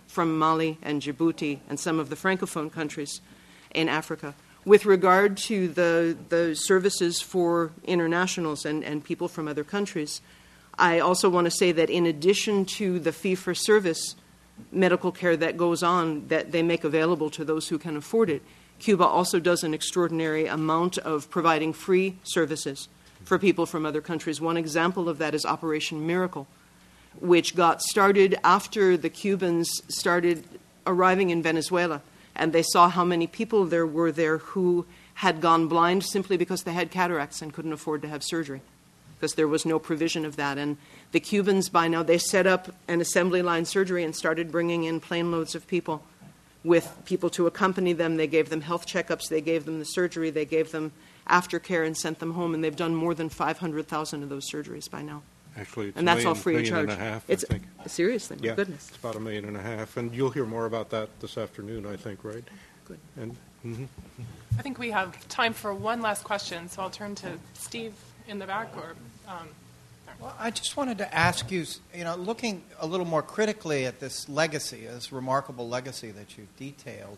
from Mali and Djibouti and some of the Francophone countries in Africa. With regard to the services for internationals and people from other countries, I also want to say that in addition to the fee-for-service medical care that goes on, that they make available to those who can afford it, Cuba also does an extraordinary amount of providing free services for people from other countries. One example of that is Operation Miracle, which got started after the Cubans started arriving in Venezuela, and they saw how many people there were there who had gone blind simply because they had cataracts and couldn't afford to have surgery, because there was no provision of that. And the Cubans, by now, they set up an assembly line surgery and started bringing in plane loads of people with people to accompany them. They gave them health checkups, they gave them the surgery, they gave them aftercare and sent them home, and they've done more than 500,000 of those surgeries by now. Actually, it's and that's all free of million charge. And a half, it's, I think. Seriously, my goodness. It's about $1.5 million, and you'll hear more about that this afternoon, I think, right? Good. And, I think we have time for one last question, so I'll turn to Steve in the back. Well, I just wanted to ask you, looking a little more critically at this legacy, this remarkable legacy that you've detailed,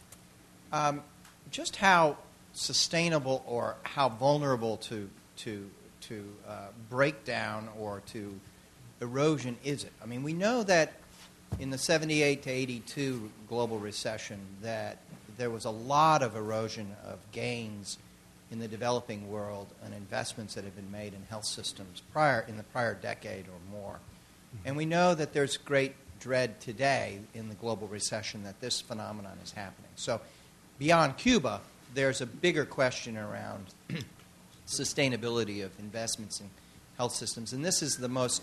just how sustainable or how vulnerable to breakdown or to erosion is it? I mean, we know that in the 78 to 82 global recession that there was a lot of erosion of gains in the developing world and investments that have been made in health systems in the prior decade or more. And we know that there's great dread today in the global recession that this phenomenon is happening. So beyond Cuba, there's a bigger question around sustainability of investments in health systems. And this is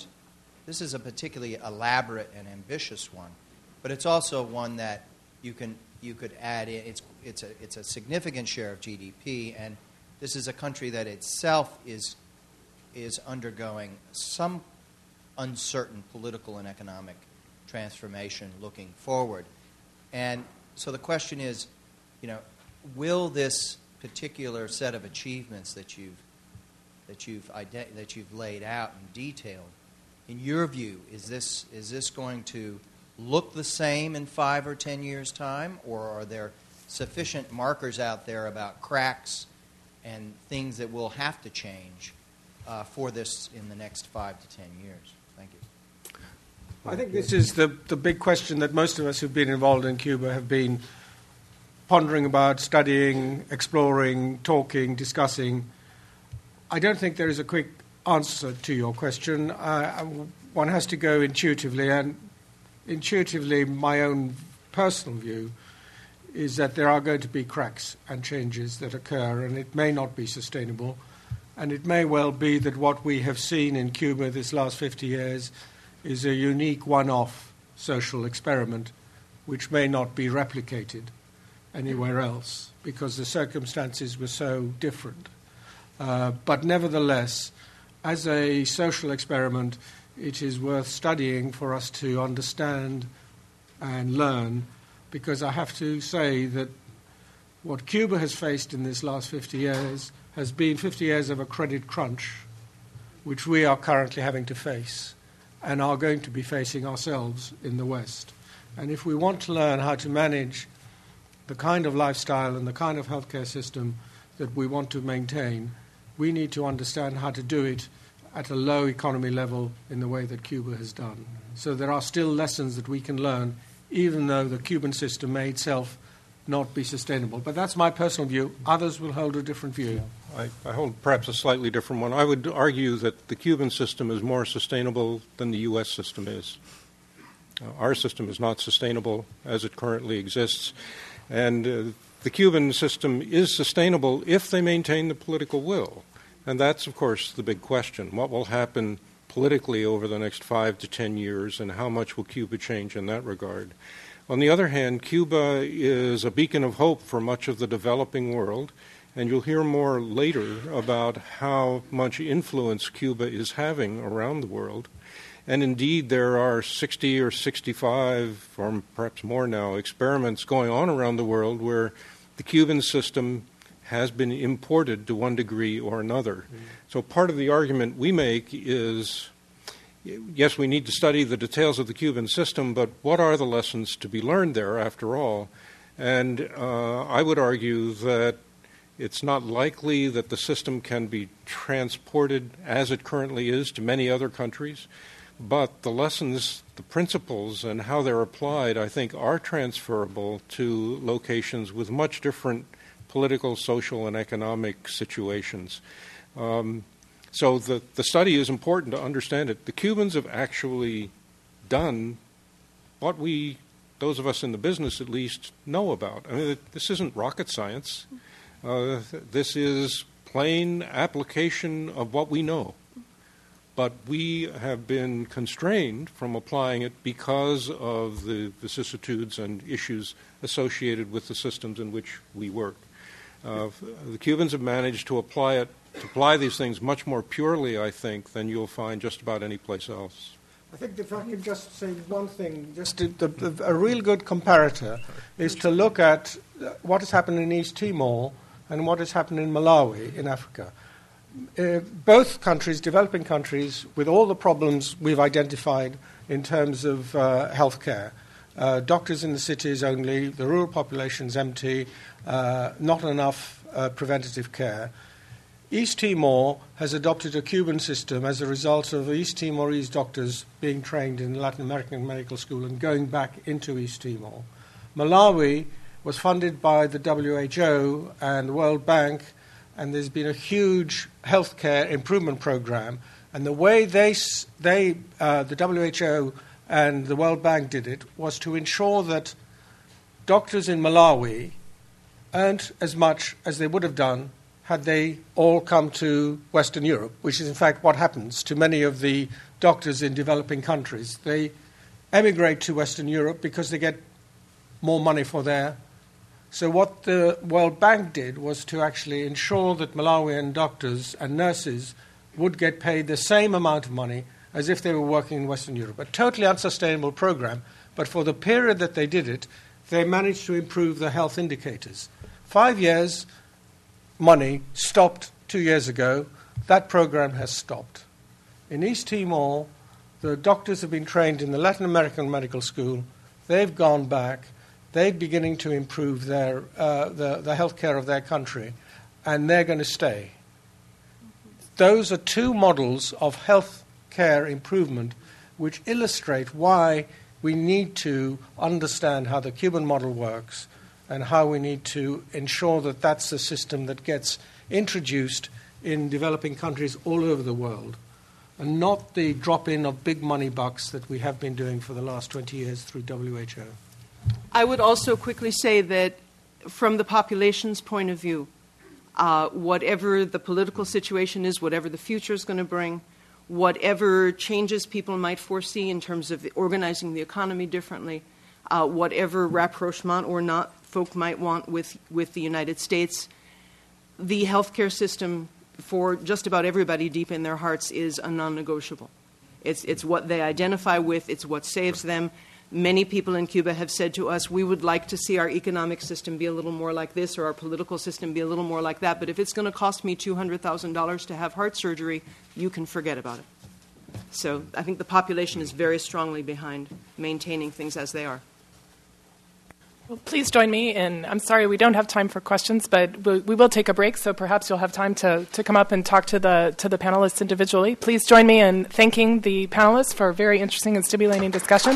a particularly elaborate and ambitious one, but it's also one that you could add in. It's a significant share of GDP, and this is a country that itself is undergoing some uncertain political and economic transformation looking forward. And so the question is, will this particular set of achievements that you've laid out and detailed, in your view, is this going to look the same in 5 or 10 years' time, or are there sufficient markers out there about cracks and things that will have to change for this in the next 5 to 10 years? Thank you. I think this is the big question that most of us who've been involved in Cuba have been pondering about, studying, exploring, talking, discussing. I don't think there is a quick answer to your question. One has to go intuitively, and intuitively my own personal view is that there are going to be cracks and changes that occur, and it may not be sustainable. And it may well be that what we have seen in Cuba this last 50 years is a unique one-off social experiment which may not be replicated anywhere else because the circumstances were so different. But nevertheless, as a social experiment, it is worth studying for us to understand and learn, because I have to say that what Cuba has faced in this last 50 years has been 50 years of a credit crunch, which we are currently having to face and are going to be facing ourselves in the West. And if we want to learn how to manage the kind of lifestyle and the kind of healthcare system that we want to maintain, we need to understand how to do it at a low economy level in the way that Cuba has done. So there are still lessons that we can learn, even though the Cuban system may itself not be sustainable. But that's my personal view. Others will hold a different view. I hold perhaps a slightly different one. I would argue that the Cuban system is more sustainable than the U.S. system is. Our system is not sustainable as it currently exists. And the Cuban system is sustainable if they maintain the political will. And that's, of course, the big question. What will happen politically over the next 5 to 10 years, and how much will Cuba change in that regard? On the other hand, Cuba is a beacon of hope for much of the developing world, and you'll hear more later about how much influence Cuba is having around the world. And indeed, there are 60 or 65, or perhaps more now, experiments going on around the world where the Cuban system has been imported to one degree or another. So part of the argument we make is yes, we need to study the details of the Cuban system, but what are the lessons to be learned there after all? And I would argue that it's not likely that the system can be transported as it currently is to many other countries, but the lessons, the principles, and how they're applied, I think, are transferable to locations with much different political, social, and economic situations. So the study is important to understand it. The Cubans have actually done what those of us in the business at least, know about. I mean, this isn't rocket science. This is plain application of what we know. But we have been constrained from applying it because of the vicissitudes and issues associated with the systems in which we work. The Cubans have managed to apply these things much more purely, I think, than you'll find just about any place else. I think if I could just say one thing, a real good comparator is to look at what has happened in East Timor and what has happened in Malawi in Africa. Both countries, developing countries, with all the problems we've identified in terms of health care. Doctors in the cities only, the rural population's empty, not enough preventative care. East Timor has adopted a Cuban system as a result of East Timorese doctors being trained in Latin American medical school and going back into East Timor. Malawi was funded by the WHO and the World Bank, and there's been a huge healthcare improvement program. And the way the WHO and the World Bank did it was to ensure that doctors in Malawi earned as much as they would have done had they all come to Western Europe, which is in fact what happens to many of the doctors in developing countries. They emigrate to Western Europe because they get more money for there. So what the World Bank did was to actually ensure that Malawian doctors and nurses would get paid the same amount of money as if they were working in Western Europe. A totally unsustainable program, but for the period that they did it, they managed to improve the health indicators. 5 years, money stopped 2 years ago. That program has stopped. In East Timor, the doctors have been trained in the Latin American medical school. They've gone back. They're beginning to improve their the health care of their country, and they're going to stay. Those are two models of health care improvement which illustrate why we need to understand how the Cuban model works and how we need to ensure that that's the system that gets introduced in developing countries all over the world, and not the drop-in of big money bucks that we have been doing for the last 20 years through WHO. I would also quickly say that from the population's point of view, whatever the political situation is, whatever the future is going to bring, whatever changes people might foresee in terms of organizing the economy differently, whatever rapprochement or not folk might want with the United States, the healthcare system for just about everybody deep in their hearts is a non-negotiable. It's what they identify with. It's what saves them. Many people in Cuba have said to us, we would like to see our economic system be a little more like this or our political system be a little more like that, but if it's going to cost me $200,000 to have heart surgery, you can forget about it. So I think the population is very strongly behind maintaining things as they are. Well, please join me in, I'm sorry we don't have time for questions, but we will take a break, so perhaps you'll have time to come up and talk to the panelists individually. Please join me in thanking the panelists for a very interesting and stimulating discussion.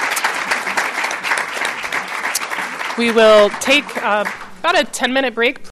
We will take about a 10-minute break.